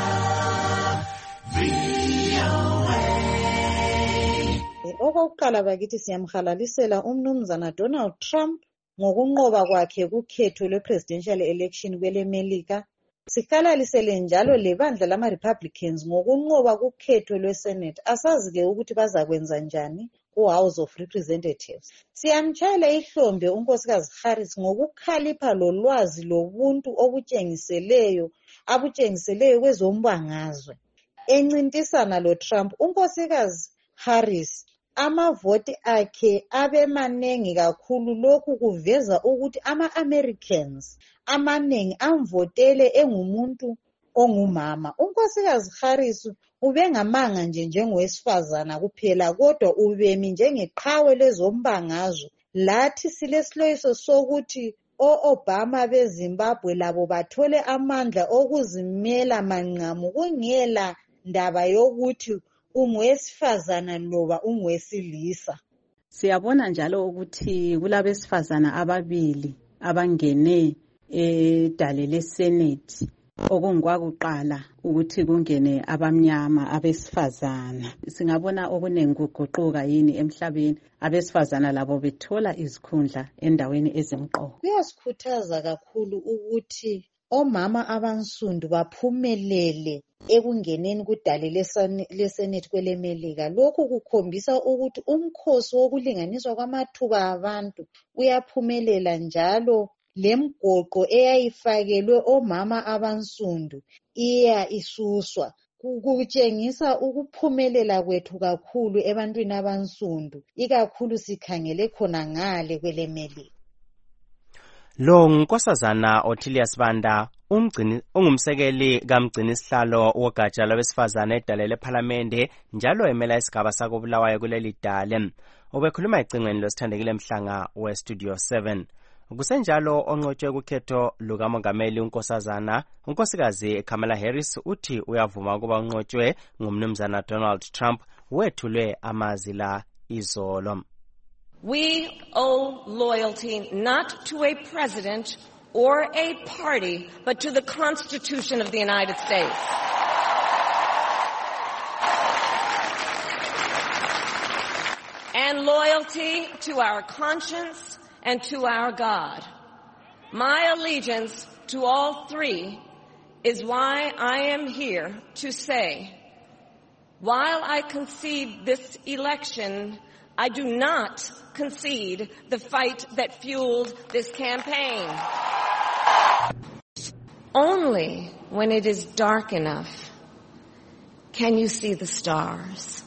V O A. Okokuqala bakithi siyamhalalisela umnumzana Donald Trump ngokunqoba kwakhe kukhetho lwe-presidential election kweleMelika. Sihalalisele njalo lebandla lama-Republicans ngokunqoba kukhetho lwe-Senate. Asazi-ke ukuthi bazakwenza njani ku-House of Representatives. Siyamtshayela ihlombe unkosikazi Harris ngokukhalipha lolwazi lobuntu obutshengiseleyo abutshengiseleyo kwezombangazwe. Encintisana lo-Trump, unkosikazi Harris amavoti akhe abemanengi kakhulu. Lokhu kuveza ukuthi ama-Americans amanengi amvotele engumuntu ongumama. Unkosikazi Harris ubengamanga nje njengowesifazana kuphela, kodwa ubemi njengeqhawe lezombangazwe. Lathi silesiloyiso sokuthi o-Obama beZimbabwe labo bathole amandla okuzimela manqamu kungela ndaba yokuthi ungowesifazana loba ungowesilisa. Siyabona njalo ukuthi kulabesifazana ababili abangene edale leSenate okungwakuqala ukuthi kungene abamnyama abesifazana. Singabona okunengi kuguquka yini emhlabeni, abesifazana labo bethola izikhundla endaweni ezimqoka. Kuyasikhuthaza kakhulu ukuthi omama abansundu baphumelele ekungeneni kudale leSenate kweleMelika. Lokhu kukhombisa ukuthi umkhosi wokulinganiswa kwamathuba abantu uyaphumelela, njalo lemgoqo eyayifakelwe omama abansundu iya isuswa. Kutshengisa ukuphumelela kwethu kakhulu ebantwini abansundu, ikakhulu sikhangele khona ngale kweleMelika. Lo nkosazana Othilius Banda umgcini ungumsekeli kamgcini sihlalo wogatsha lwabesifazane edale lephalamende njalo emela isigaba sakobulawayo kuleli dale. Ubekhuluma ecingweni losithandekile Mhlanga we Studio seven. Kusenjalo onqotshwe kukhetho lukamongameli unkosazana unkosikazi Kamala Harris uthi uyavuma ukuba unqotshwe ngumnumzana Donald Trump wethulwe amazi la izolo. We owe loyalty not to a president or a party, but to the Constitution of the United States. And loyalty to our conscience and to our God. My allegiance to all three is why I am here to say, while I concede this election, I do not concede the fight that fueled this campaign. Only when it is dark enough can you see the stars.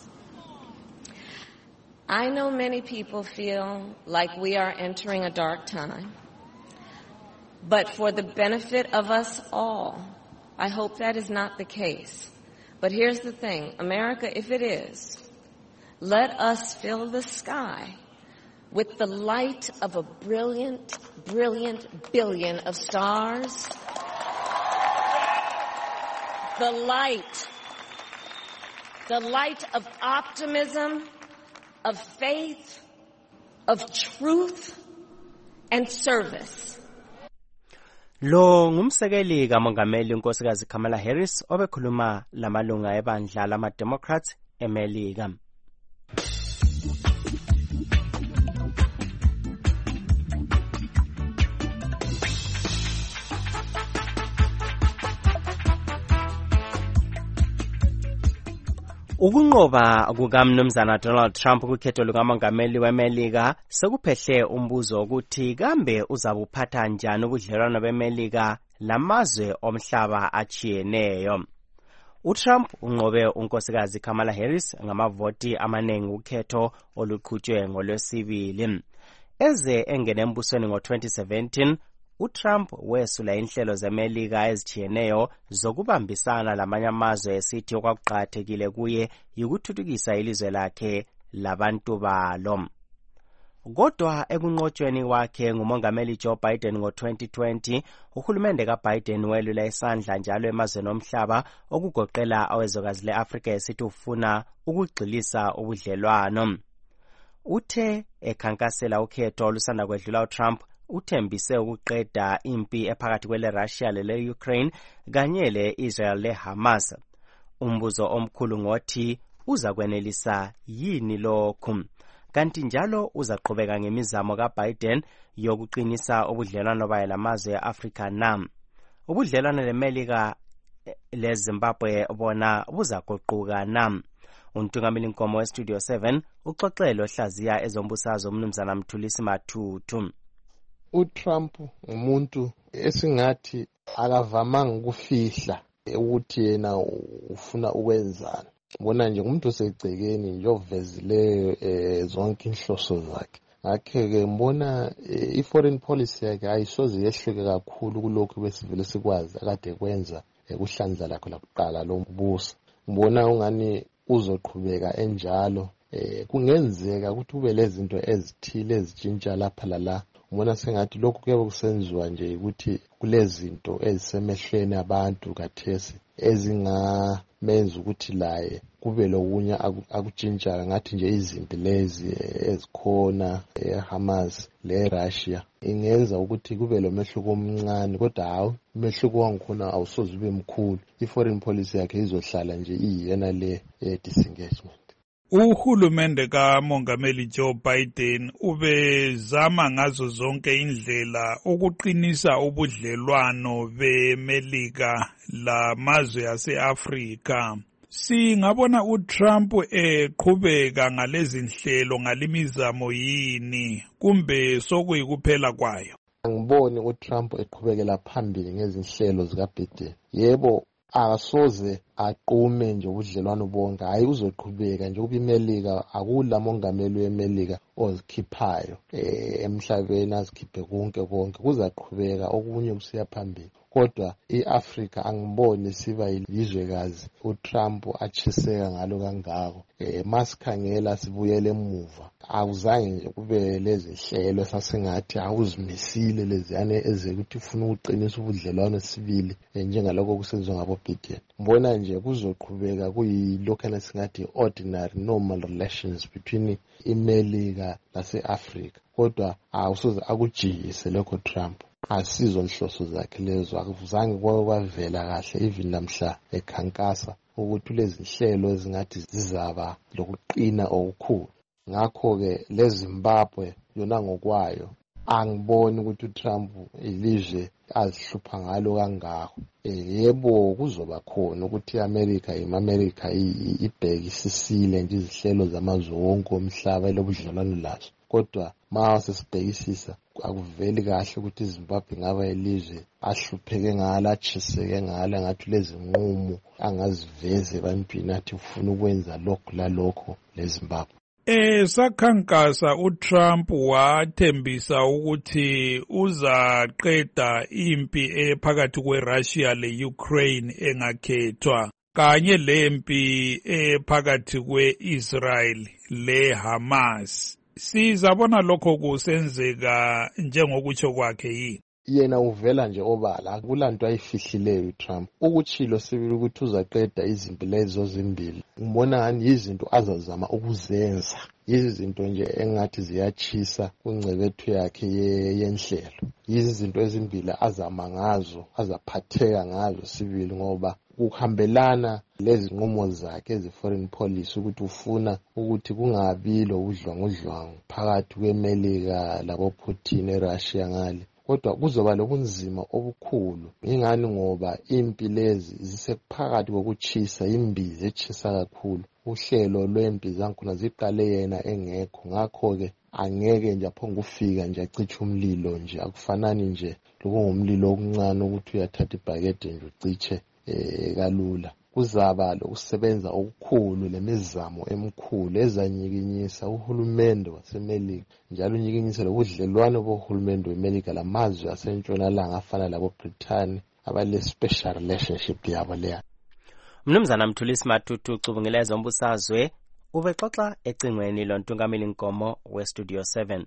I know many people feel like we are entering a dark time, but for the benefit of us all, I hope that is not the case. But here's the thing, America, if it is, let us fill the sky with the light of a brilliant, brilliant billion of stars. The light, the light of optimism, of faith, of truth, and service. Lo ngumsekeli kamongameli unkosikazi Kamala Harris obekhuluma lamalunga ebandla lama-Democrats eMelika. Ukunqoba kukamnumzana Donald Trump kukhetho lukamongameli weMelika sekuphehle umbuzo ukuthi kambe uzabuphatha njani ubudlelwano beMelika lamazwe omhlaba achiyeneyo. uTrump unqobe unkosikazi Kamala Harris ngamavoti amaningi ukhetho oluqhutshwe ngolwesibili. Eze engene embusweni ngo-twenty seventeen, uTrump wesula inhlelo zeMelika ezichiyeneyo zokubambisana lamanye amazwe esithi okwakuqakathekile kuye yikuthuthukisa ilizwe lakhe labantu balo. Kodwa ekunqotshweni wakhe ngumongameli Joe Biden ngo-twenty twenty, uhulumende kaBiden welula isandla njalo emazweni omhlaba okugoqela awezwekazi le-Afrika esithi ufuna ukugxilisa ubudlelwano. Uthe ekhankasela ukhetho olusanda kwedlula uTrump uthembise ukuqeda impi ephakathi kwele Russia lele Ukraine kanye le Israel le Hamas. Umbuzo omkhulu ngothi uza kwenelisa yini lokhu? Kanti njalo uzaqhubeka ngemizamo kaBiden yokuqinisa ubudlelwano baye lamazwe eAfrika na. Ubudlelwano leMelika leZimbabwe bona buzagoquka na. Untungameli Nkomo weStudio seven uxoxelo hlaziya ezombusazwe umnumzana Mthulisi Mathuthu. uTrump umuntu esingathi akavamanga ukufihla ukuthi yena ufuna ukwenzana. Bona nje umuntu osegcekeni nje ovezileyo zonke inhloso zakhe. Ngakhe-ke mbona i-foreign policy yakhe ayisoze yehluke kakhulu kulokhu besivele sikwazi akade kwenza kuhlandla lakho lakuqala lombuso. Mbona ungani uzoqhubeka enjalo. Kungenzeka ukuthi kube lezinto ezithile ezitshintsha lapha lala. Mbona sengathi lokhu kuyabe kusenziwa nje ukuthi kulezinto ezisemehlweni abantu kathesi ezingamenza ukuthi laye kube lokunye akutshintsha ngathi nje izinto lezi ezikhona eHamas leRussia ingenza ukuthi kube lo mehluko omncane, kodwa hawu umehluko wangikhona awusoze ube mkhulu. I-foreign policy yakhe izohlala nje iyena le disengagement. Uhulumende kamongameli Joe Biden ubezama ngazo zonke indlela ukuqinisa ubudlelwano beMelika lamazwe aseAfrika. Singabona uTrump eqhubeka ngalezi nhlelo ngalimizamo yini kumbe sokuyikuphela kwayo? Angiboni uTrump eqhubekela phambili ngezinhlelo zikaBiden. Yebo, akasoze aqume nje ubudlelwano bonke, hayi uzoqhubeka nje kuba iMelika akula mongameli weMelika ozikhiphayo eh emhlabeni azikhiphe konke konke, kuzaqhubeka okunye kusiya phambili. Kodwa iAfrica angiboni siba yizwekazi uTrump achiseka ngalo kangako. Eh masikhangela sibuyele emuva, awuzange nje kube lezi hlelo sasingathi awuzimisile leziyane ezekuthi ufuna ukuqinisa ubudlelwano sibili njengalokho kusenziwa ngabo Biden. Mbona nje kuzoqhubeka kuyilokho esingathi ordinary normal relations between iMelika laseAfrica. Kodwa awusoze akujiyise lokho Trump, asizo nhloso zakhe lezo, akuzange kwavela kahle even namhla ekhankasa ukuthi lezi hlelo ezingathi zizaba lokuqina okukhulu. Ngakho-ke leZimbabwe yona ngokwayo angiboni ukuthi uTrump ilizwe azihlupha ngalo kangako. Yebo kuzoba khona ukuthi iAmerica iMamerica ibhekisisile nje izihlelo zamazwe wonke omhlaba lobudlelwano lazo, kodwa mase sibhekisisa akuveli kahle ukuthi iZimbabwe ngaba ilizwe ahlupheke ngala achiseke ngala ngathi lezi nqumo angaziveze ebantwini athi ufuna ukwenza lokhu lalokho leZimbabwe. Eh sakhankasa uTrump wathembisa ukuthi uzaqeda impi ephakathi kweRussia leUkraine engakhethwa kanye lempi ephakathi kweIsrael leHamas. Sizabona lokho kusenzeka njengokutsho kwakhe yini? Yena uvela nje obala, akulanto ayifihlileyo uTrump. Ukuchilo sibili ukuthi uzaqeda izimpi lezo zimbili. Ngibona ngani izinto azazama ukuzenza. Izinto nje engathi ziyachisa kungcebethu yakhe yenhlelo. Izinto ezimbili azama ngazo, azaphatheka ngazo sibili ngoba ukuhambelana lezi nqumo zakhe ezi-foreign policy ukuthi ufuna ukuthi kungabi lo udlwangudlwangu phakathi kweMelika labo Putin eRussia ngale. Kodwa kuzoba lobunzima obukhulu. Ingani ngoba impi lezi zisekuphakathi kokuchisa, imbizi echisa kakhulu. Uhlelo lwempi zankhona ziqale yena engekho. Ngakho-ke angeke nje aphonge ufika nje aciche umlilo nje, akufanani nje lokungumlilo okuncane ukuthi uyathatha ibhakede nje uciche eh kalula. Kuzaba lokusebenza okukhulu lemizamo emkhulu ezanyikinyisa uhulumende waseMelika, njalo unyikinyisa lobudlelwano bohulumende weMelika lamazwe asentshonalanga afana labo Britain abale special relationship yabo leya. Mnumzana Mthulisi Matutu ucubungileza umbusazwe ubexoxa ecingweni lontungameli Nkomo weStudio seven.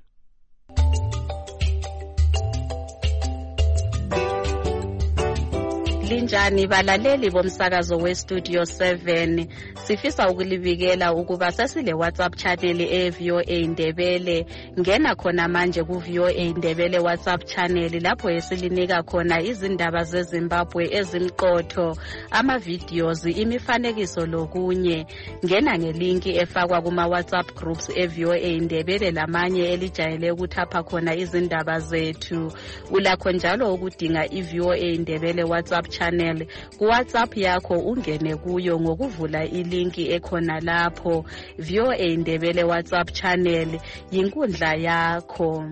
Linjani balaleli bomsakazo weStudio seven, sifisa ukulibikela ukuba sesile WhatsApp channel eV O A Ndebele. Ngena khona manje ku V O A Ndebele WhatsApp channel lapho esilinika khona izindaba zeZimbabwe ezimqotho, ama videos, imifanekiso lokunye. Ngena ngelinki efakwa kuma WhatsApp groups eV O A Ndebele lamanye elijayele ukuthapha khona izindaba zethu. Ulakho njalo ukudinga iV O A Ndebele WhatsApp channel ku WhatsApp yakho, ungene kuyo ngokuvula ilinki ekhona lapho. V O A Ndebele WhatsApp channel yinkundla yakho.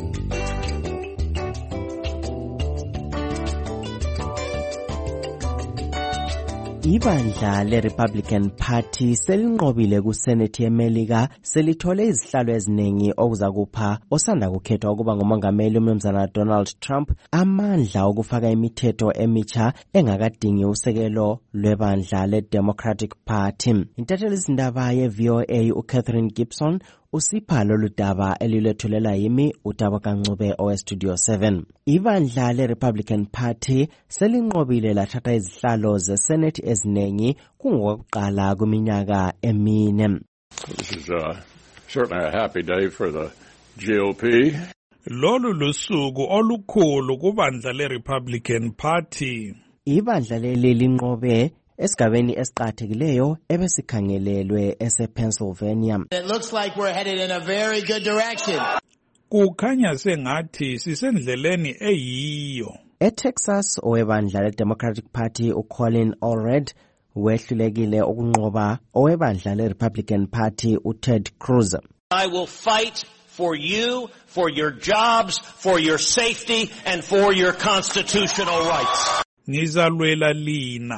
Ibandla le-Republican Party selinqobile kuSenate yeMelika, selithole izihlalo eziningi okuzakupha osanda kukhethwa ukuba ngumongameli uMnumzana Donald Trump amandla okufaka imithetho emitsha engakadingi usekelo lwebandla le-Democratic Party. Intatheli izindaba ye-V O A uCatherine Gibson usipha lolu daba elilethulela yimi uTabo Kancube oweStudio seven. Ibandla le-Republican Party selinqobile lathatha izihlalo zeSenate eziningi kungokuqala kuminyaka emine. This is uh, certainly a happy day for the G O P. Lolu lusuku olukhulu kubandla le-Republican Party. Ibandla leli linqobe esigabeni esiqathekileyo ebesikhangelelwe ese-Pennsylvania. It looks like we're headed in a very good direction. Kukhanya sengathi sisendleleni eyiyo. ETexas owebandla le-Democratic Party uColin Allred wehlulekile ukunqoba owebandla le-Republican Party uTed Cruz. I will fight for you, for your jobs, for your safety and for your constitutional rights. Ngizalwela lina,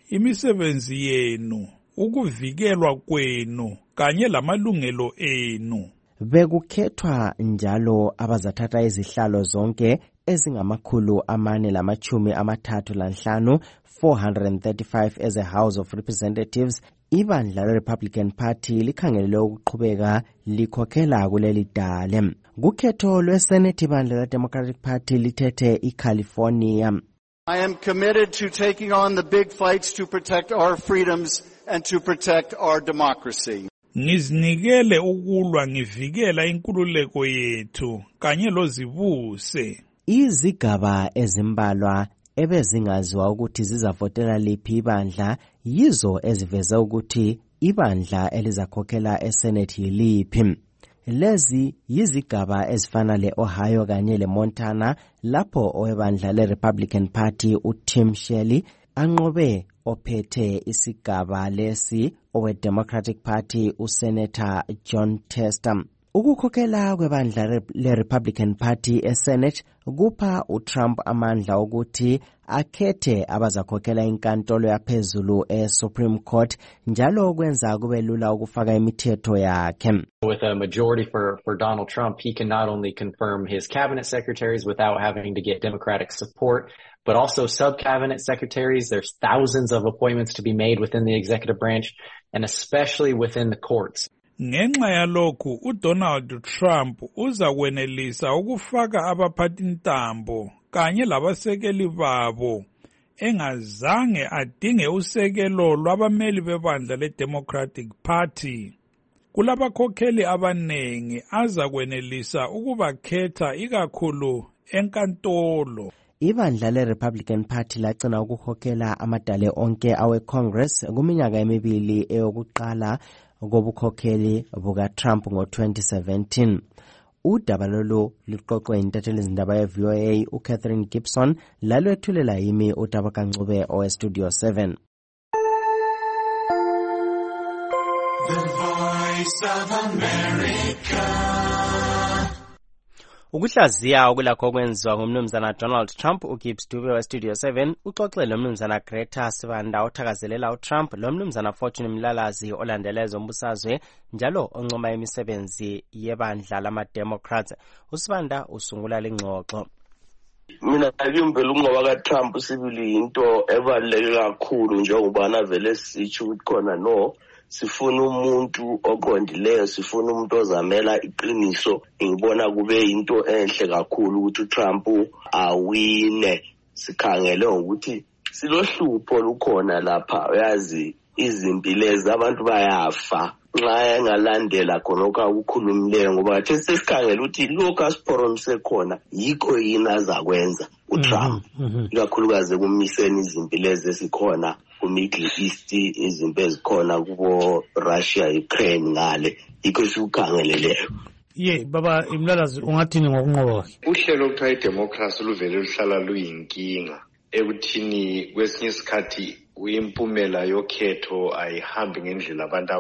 imisebenzi yenu, ukuvikelwa kwenu kanye lamalungelo enu. Bekukhethwa njalo abazathatha izihlalo zonke ezingamakhulu amane lamachumi amathathu lanhlanu four hundred thirty-five as a House of Representatives. Ibandla le-Republican Party likhangelele ukuqhubeka likhokhela kuleli dale. Kukhetho lwe-Senate ibandla le-Democratic Party lithethe iCalifornia. I am committed to taking on the big fights to protect our freedoms and to protect our democracy. Ngizinikele ukulwa ngivikela inkululeko yethu kanye lozibuse. Izigaba ezimbalwa ebezingaziwa ukuthi zizavotela liphi ibandla yizo eziveze ukuthi ibandla elizakhokhela eSenate yiliphi. Lezi yizigaba ezifana le-Ohio kanye le-Montana lapho owebandla le-Republican Party uTim Shelley anqobe ophethe isigaba lesi owe-Democratic Party uSenator John Tester. Ukukhokhela kwebandla le-Republican Party eSenate kupha uTrump amandla ukuthi akhethe abazakhokhela inkantolo yaphezulu eSupreme Court njalo kwenza kube lula ukufaka imithetho yakhe. With a majority for, for Donald Trump, he can not only confirm his cabinet secretaries without having to get Democratic support, but also sub-cabinet secretaries. There's thousands of appointments to be made within the executive branch, and especially within the courts. Ngenxa yalokhu uDonald Trump uza kwenelisa ukufaka abaphathintambo kanye labasekeli babo engazange adinge usekelo lwabameli bebandla le-Democratic Party. Kulabakhokheli abanengi aza kwenelisa ukubakhetha ikakhulu enkantolo. Ibandla le-Republican Party lagcina ukukhokhela amadale onke awe-Congress kuminyaka emibili eyokuqala ngobukhokheli buka-Trump ngo-twenty seventeen. Udaba lolu luqoqwe yintatheli zindaba ye-V O A uCatherine Gibson lalwethulela yimi uTabaka Ncube owe-Studio seven. The Voice of America. Ukuhlaziya okulakho okwenziwa ngumnumzana Donald Trump uGibbs Dube we-Studio seven uxoxele umnumzana Greta Sibanda othakazelela uTrump lo mnumzana Fortune Mlalazi olandela ezombusazwe njalo oncoma imisebenzi yebandla lama-Democrats. uSibanda usungula lengxoxo. Mina ngimbela unqoba kaTrump sibili into ebaluleke kakhulu njengoba navele sitsho ukuthi khona no sifuna umuntu oqondileyo, sifuna umuntu ozamela iqiniso. Ngibona kube into enhle kakhulu ukuthi uTrump awine. Sikhangele ukuthi silohlupho lukhona lapha, uyazi izimpilo ezabantu bayafa nxa engalandela khonokho ukukhulumileyo, ngoba the sesikhangela ukuthi lokho asiphoromise khona yikho yini azakwenza uTrump, ikakhulukazi kumiseni izimpilo ezesikhona ku-Middle East, izinto ezikhona kubo Russia, Ukraine ngale, yikho sikukhangeleleyo. Ye baba Mlalazi, ungathini ngokunqoba kwakhe? Uhlelo lokuthiwa idemocracy luvele luhlala luyinkinga ekuthini kwesinye isikhathi impumela yokhetho ayihambi ngendlela abantu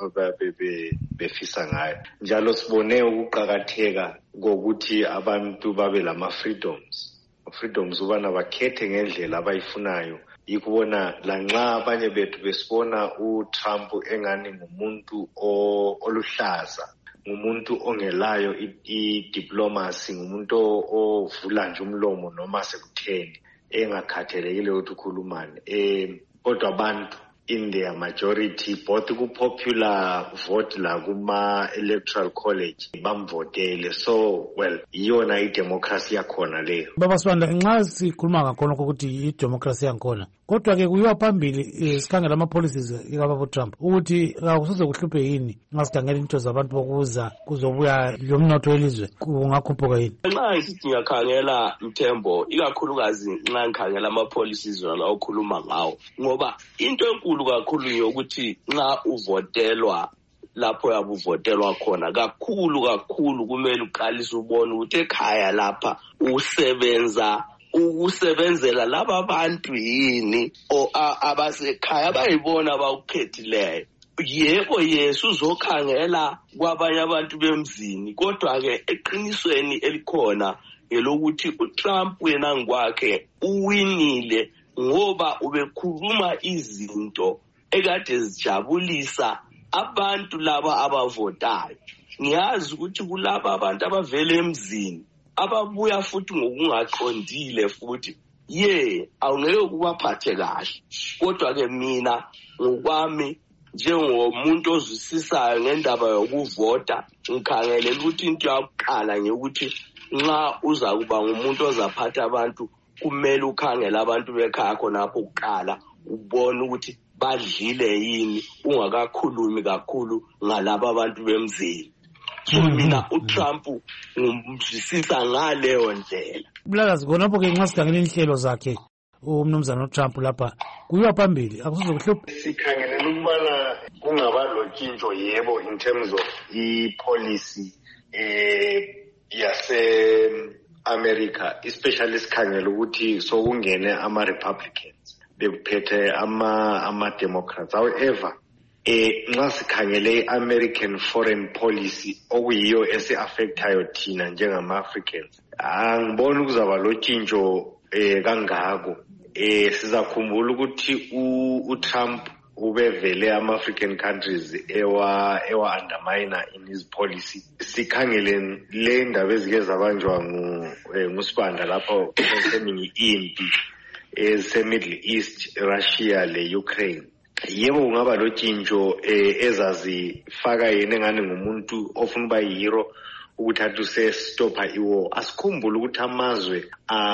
ababefisa ngayo. Njalo sibone ukuqakatheka kokuthi abantu babe lama-freedoms. Freedoms ubana bakhethe ngendlela abayifunayo. Yikubona lanxa abanye bethu besibona uTrump engani ngumuntu oluhlaza, ngumuntu ongelayo i-diplomacy, ngumuntu ovula nje umlomo noma sekutheni engakhathelekile ukuthi ukhulumane. Eh kodwa abantu in their majority both ku-popular vote la kuma-electoral college bamvotele, so well iyona idemocracy yakhona leyo. Baba Sibanda, nxa sikhuluma ngakhona ukuthi idemocracy yakhona, kodwa-ke kuyiwa phambili sikhangela ama-policies ikababa uTrump ukuthi akusoze kuhluphe yini nxa sikhangela into zabantu bokuza kuzobuya lo mnotho welizwe kungakhuphuka yini? Nxa sithi ngiyakhangela Mthembo, ikakhulukazi nxa ngikhangela ama-policies wala okhuluma ngawo, ngoba into enkulu kakhulu yokuthi nxa uvotelwa lapho yabuvotelwa khona kakhulu kakhulu kumele uqalise ubone ukuthi ekhaya lapha usebenza ukusebenzela laba abantu yini abasekhaya abayibona abawukhethileyo. Yebo Yesu uzokhangela kwabanye abantu bemzini, kodwa-ke eqinisweni elikhona elokuthi uTrump yena ngokwakhe uwinile ngoba ubekhuluma izinto ekade zijabulisa abantu laba abavotayo. Ngiyazi ukuthi kulaba abantu abavele emzini ababuya futhi ngokungaqondile futhi ye awungeke ukubaphathe kahle. Kodwa ke mina ngokwami njengomuntu ozwisisayo ngendaba yokuvota ngikhangelela ukuthi into yakuqala ngekuthi nxa uza kuba ngumuntu ozaphatha abantu kumele ukhangele abantu bekhaya khonapho ukuqala ubone ukuthi badlile yini ungakakhulumi kakhulu ngalabo abantu bemzini. So mina uTrump ngumzwisisa ngaleyo ndlela. Bulakazi khonapho ke ngasikhangela inhlelo zakhe umnumzana uTrump lapha kuyiwa phambili akusizo kuhlupha. Sikhangelela ukubana kungaba lotshintsho yebo in terms of i-policy eh yase America, especially sikhangela ukuthi sokungene ama-Republicans bekuphethe ama ama-Democrats. However, eh nxa sikhangele i-American foreign policy okuyiyo esi-affectayo thina njengama-Africans, angiboni kuzaba lotshintsho eh kangako. Eh sizakhumbula ukuthi uTrump ubevele ama-African countries ewa ewa undermine in his policy. Sikhangele le ndaba ezike zabanjwa ngusibanda lapho eseningi impi ese-Middle East, Russia le Ukraine. Yebo kungaba lotshintsho ezazifaka yena engane ngumuntu ofuna uba yihero ukuthi athi usestopha iwar. Asikhumbule ukuthi amazwe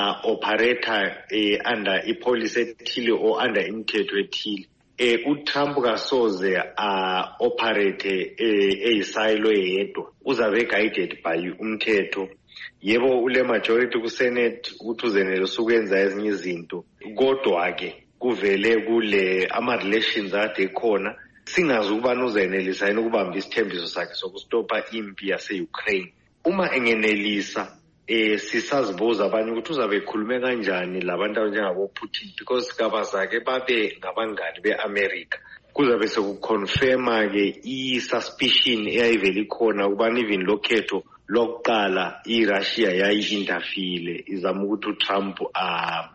a-operator under i-policy ethile or under imithetho ethile. Eh uTrump kasoze a operate eyisilo yedwa, uzabe guided by umthetho. Yebo ule majority ku Senate ukuthi uzenele ukwenza ezinye izinto, kodwa ke kuvele kule ama relations ade khona singazi ukubana uzenelisa yini ukubamba isithembiso sakhe sokustopa impi yase Ukraine. Uma engenelisa eh sisazibuza abanye ukuthi uzabe ekhulume kanjani labantu njengabo Putin, because kaba zakhe babe ngabangani beAmerica. Kuzabe sekuconfirma ke i-suspicion eyayivele ikhona ukubana even lokhetho lokuqala iRussia yayi-interfere izama ukuthi uTrump a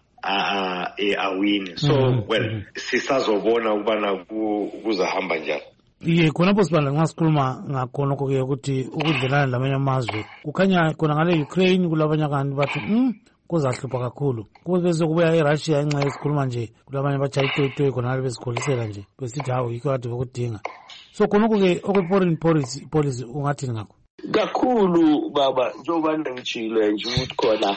a awine. So well sisazobona ukubana kuzahamba njani. Iye khonapho sibanda nxa sikhuluma ngakhona ke ukuthi ukudlelana lamanye amazwe kukhanya khona ngale Ukraine kulabanye abantu bathi mm kuzahlupha kakhulu kube kubuya eRussia enxa esikhuluma nje kulabanye batshaya itoyitoyi khona besikholisela nje besithi hawo yikho kade bekudinga. So khonoko ke okwe-foreign policy policy ungathi ngakho kakhulu baba njengoba ngitshilo nje ukuthi khona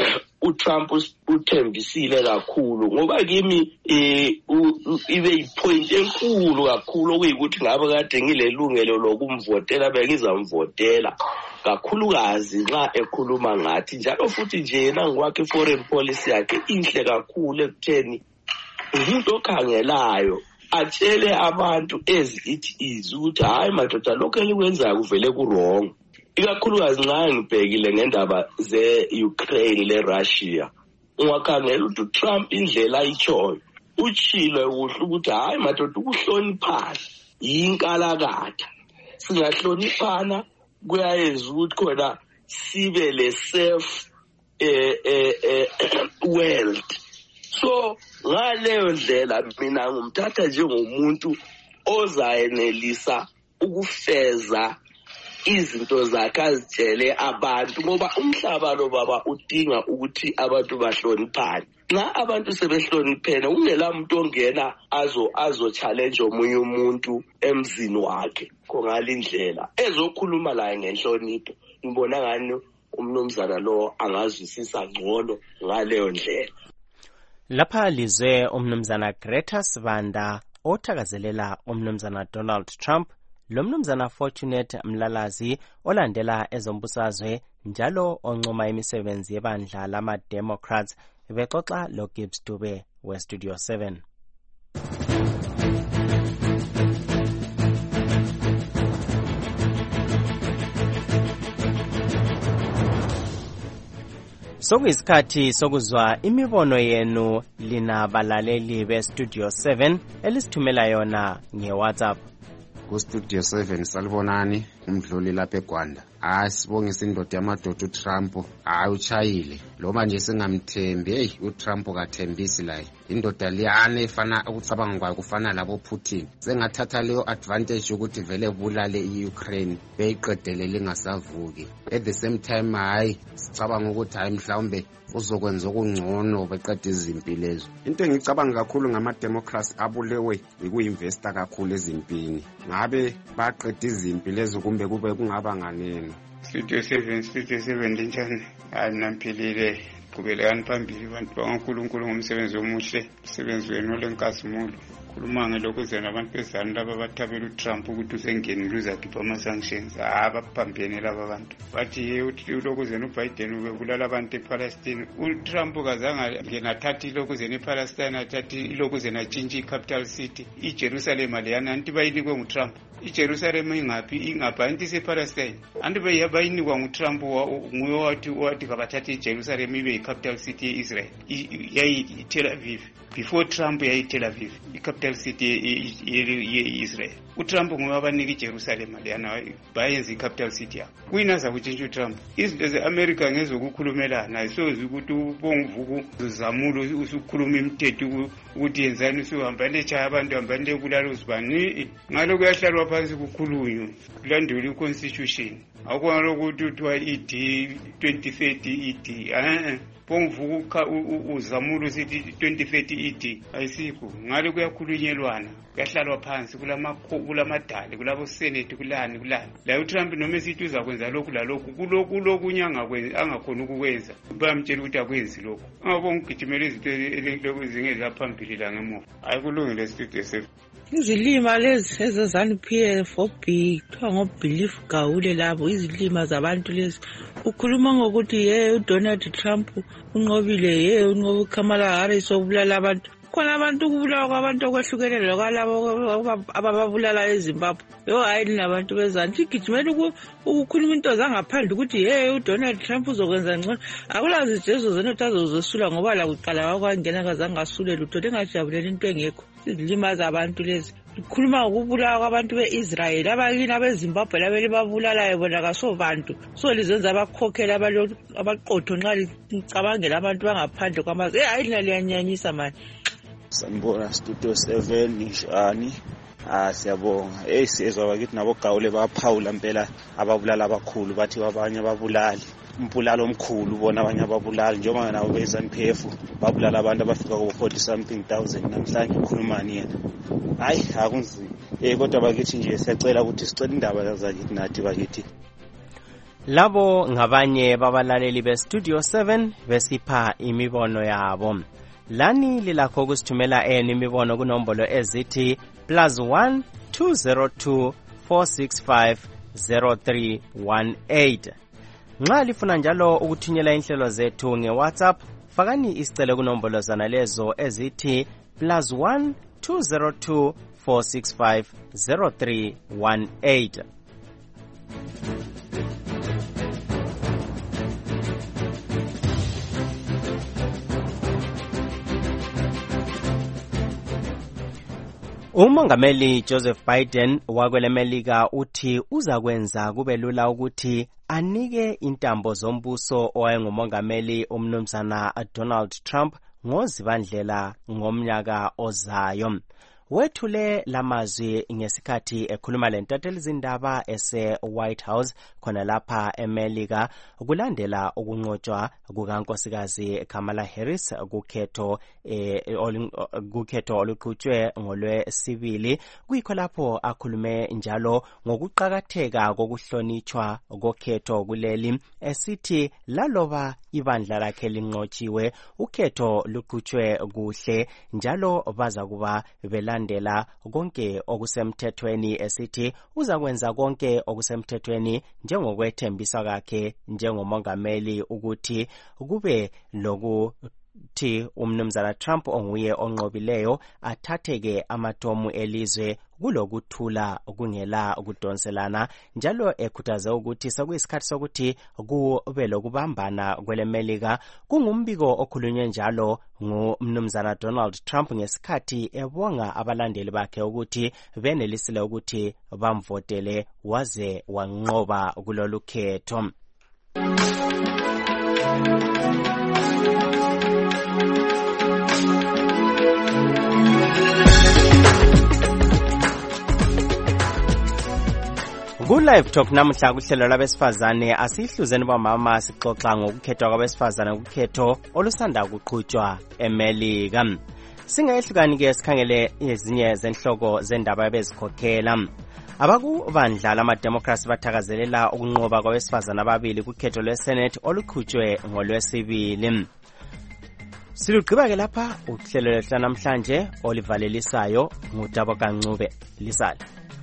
uTrump uthembisile kakhulu ngoba kimi eh ibe ipoint enkulu kakhulu okuyikuthi ngabe kade ngilelungelo lokumvotela bengizamvotela kakhulukazi nxa ekhuluma ngathi njalo futhi nje yena ngokwakhe foreign policy yakhe inhle kakhulu ekutheni umuntu okhangelayo atshele abantu as it is ukuthi hayi madoda lokho elikwenzayo kuvele kurong. Ikakhulukazi nxa ngibhekile ngendaba ze-Ukraine le-Russia ungakhangela ukuthi uTrump indlela ayichoyo utshilo kuhle ukuthi hayi madoda ukuhloniphana yinkalakatha, singahloniphana kuyayenza ukuthi khona sibe le-safe eh eh world. So ngaleyo ndlela mina ngumthatha njengomuntu ozayenelisa ukufeza izinto zakhe azitshele abantu ngoba umhlaba lo baba udinga ukuthi abantu bahloniphane. Nxa abantu sebehloniphene ungela muntu ongena azo azo challenge omunye umuntu emzini wakhe ngale ndlela ezokhuluma la ngenhlonipho. Ngibona ngani umnumzana lo angazwisisa ngcono ngaleyo ndlela. Lapha lizwe umnumzana Greta Sibanda othakazelela umnumzana Donald Trump lo mnumzana Fortunate Mlalazi olandela ezombusazwe njalo oncoma imisebenzi yebandla lama Democrats bexoxa lo Gibbs Dube we Studio seven. Sokuyisikhathi sokuzwa imibono yenu lina balaleli be Studio seven elisithumela yona nge WhatsApp. Ku Studio seven salibonani umdluli lapha eGwanda. Hayi sibongisa indoda yamadoda uTrump, hayi uchayile. Loma nje singamthembi, hey uTrump kathembisi la. Indoda liyana efana ukucabanga kwayo kufana labo Putin. Sengathatha leyo advantage ukuthi vele bulale iUkraine, beyiqedele lingasavuki. At the same time hayi sicabanga ukuthi hayi mhlawumbe uzokwenza okungcono beqeda izimpi lezo. Into engicabanga kakhulu ngama democrats abulewe ukuyinvesta kakhulu ezimpini. Ngabe baqeda izimpi lezo kumbe kube kungaba nganeni? Studio seven Studio seven linjani? Hayi nampilile. Qhubelekani phambili bantu bakaNkulunkulu ngomsebenzi omuhle, umsebenzi wenu olenkazimulo. Khuluma ngelokho zena abantu bezana laba bathabela uTrump ukuthi usengenile uzakhipha ama-sanctions. Abaphambene laba bantu. Bathi ulokhu zena uBiden ubebulala abantu ePalestine. uTrump kazange ngenathathi ilokhu zena ePalestine, athathi ilokhu zena atshintshi i-capital city. iJerusalem leyana anti bayinikwe nguTrump. iJerusalem ingaphi ingaphi anti sePalestine. Anti bayinikwa nguTrump nguye wathi wathi kabathathe iJerusalem ibe i-capital city ye-Israel. Yayi Tel Aviv. Before Trump yayi Tel Aviv, i-capital city ye-Israel. uTrump nguye wabanika iJerusalem leyana bayenza i-capital city yakho. Kuyinaza kutshintsha uTrump. Izinto ze-America ngezokukhulumelana ayisozi ukuthi ubonguvuku uzamulo usukhuluma imithetho ukuthi yenzani usuhamba lechaya abantu hamba lebulala uzibani. Ngalo kuyahlalwa phansi kukhulunywe kulandela i-constitution. Akwalo ukuthi uthiwa E D twenty thirty E D. Eh bonguvuka uzamulo sithi twenty thirty E D ayisikho. Ngalo kuyakhulunyelwana kuyahlalwa phansi kulama kulamadali kulabo senate kulani kulani. La uTrump noma esithi uzakwenza lokhu lalokhu kulokhu lokunye angakwenza angakhona ukukwenza bayamtshela ukuthi akwenzi lokhu. Angabonga ugijimela izinto lokhu zingeza phambili la ngemuva. Ayikulungile Studio seven. Izilima lezi ezezanu-P F four B kuthiwa ngo-belief gawule labo izilima zabantu lezi. Ukhuluma ngokuthi ye uDonald Trump unqobile, ye unqobe uKamala Harris obulala abantu. Khona abantu ukubulawa kwabantu okwehlukenele lokwalabo abababulala eZimbabwe. Yo hayi nabantu bezanti igijimela ukukhuluma into zangaphandle ukuthi ye uDonald Trump uzokwenza ngcono. Akulazi Jesu zenothi azozosula ngoba la kuqala wakwangena kazange asule lutho lengajabulela into engekho. Izilima zabantu lezi ukhuluma ngokubulawa kwabantu beIsrael, abakini abeZimbabwe labeli babulalayo bona kasobantu. So lizenza abakhokhela abaqotho nxa licabangela abantu bangaphandle kwamazwe. Eh hayi liyanyanyisa manje. Sanibona Studio seven njani? Ah siyabonga. Eh siyezwa bakithi nabo gawule baphawula impela ababulala abakhulu bathi abanye ababulali. Umpulalo omkhulu bona abanye ababulali njengoba nabo beZanu-P F babulala abantu abafika ku forty something thousand namhlanje ukhulumani yena. Hayi akunzima. Eh kodwa bakithi nje siyacela ukuthi sicela indaba zakithi nathi bakithi. Labo ngabanye babalaleli beStudio seven besipha imibono yabo. Lani lilakho kusithumela eni imibono kunombolo ezithi plus one two zero two four six five zero three one eight. Nxa lifuna njalo ukuthunyela inhlelo zethu ngeWhatsApp, fakani isicelo kunombolo zana lezo ezithi plus one two zero two four six five zero three one eight. Umongameli Joseph Biden wakwele Melika uthi uzakwenza kube lula ukuthi anike intambo zombuso owayengumongameli umnumzana Donald Trump ngozibandlela ngomnyaka ozayo. Wethule lamazwi ngesikhathi ekhuluma lentathelizindaba ese White House khona lapha eMelika kulandela ukunqotshwa kukankosikazi Kamala Harris kukhetho eh, kukhetho oluqhutshwe ngolwesibili. Kuyikho lapho akhulume njalo ngokuqakatheka kokuhlonitshwa kokhetho kuleli esithi laloba ibandla lakhe linqotshiwe ukhetho luqhutshwe kuhle njalo baza kuba belanda ndela konke okusemthethweni esithi uzakwenza konke okusemthethweni njengokwethembisa kwakhe njengomongameli ukuthi kube lokuthi umnumzana Trump onguye onqobileyo athatheke amatomu elizwe kulokuthula kungela ukudonselana, njalo ekhuthaze ukuthi sekuyisikhathi sokuthi kube lokubambana kwelemelika. Kungumbiko okhulunywe njalo ngumnumzana Donald Trump ngesikhathi ebonga abalandeli bakhe ukuthi benelisile ukuthi bamvotele waze wanqoba kulolu khetho. Ku-Live Talk namuhla kuhlelo lwabesifazane asihluzeni bomama sixoxa ngokukhethwa kwabesifazane kukhetho olusanda kuqhutshwa eMelika. Singayehlukani ke sikhangele ezinye zenhloko zendaba ebezikhokhela. Abakubandla lama-Democrats bathakazelela ukunqoba kwabesifazane ababili kukhetho lwe-Senate oluqhutshwe ngolwesibili. Silugqiba ke lapha uhlelo lwethu namhlanje olivalelisayo ngudabo kaNcube lisale.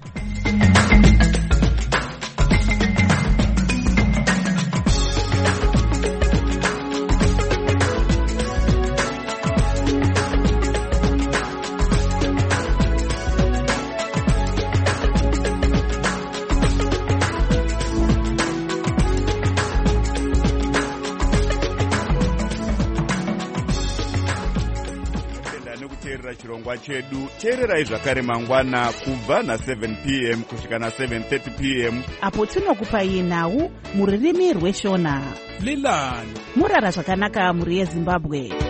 chirongwa chedu chererai zvakare mangwana kubva na seven p m kusvika na seven thirty p m apo tinokupai nhau muririmi rweshona lilani murara zvakanaka muri yeZimbabwe.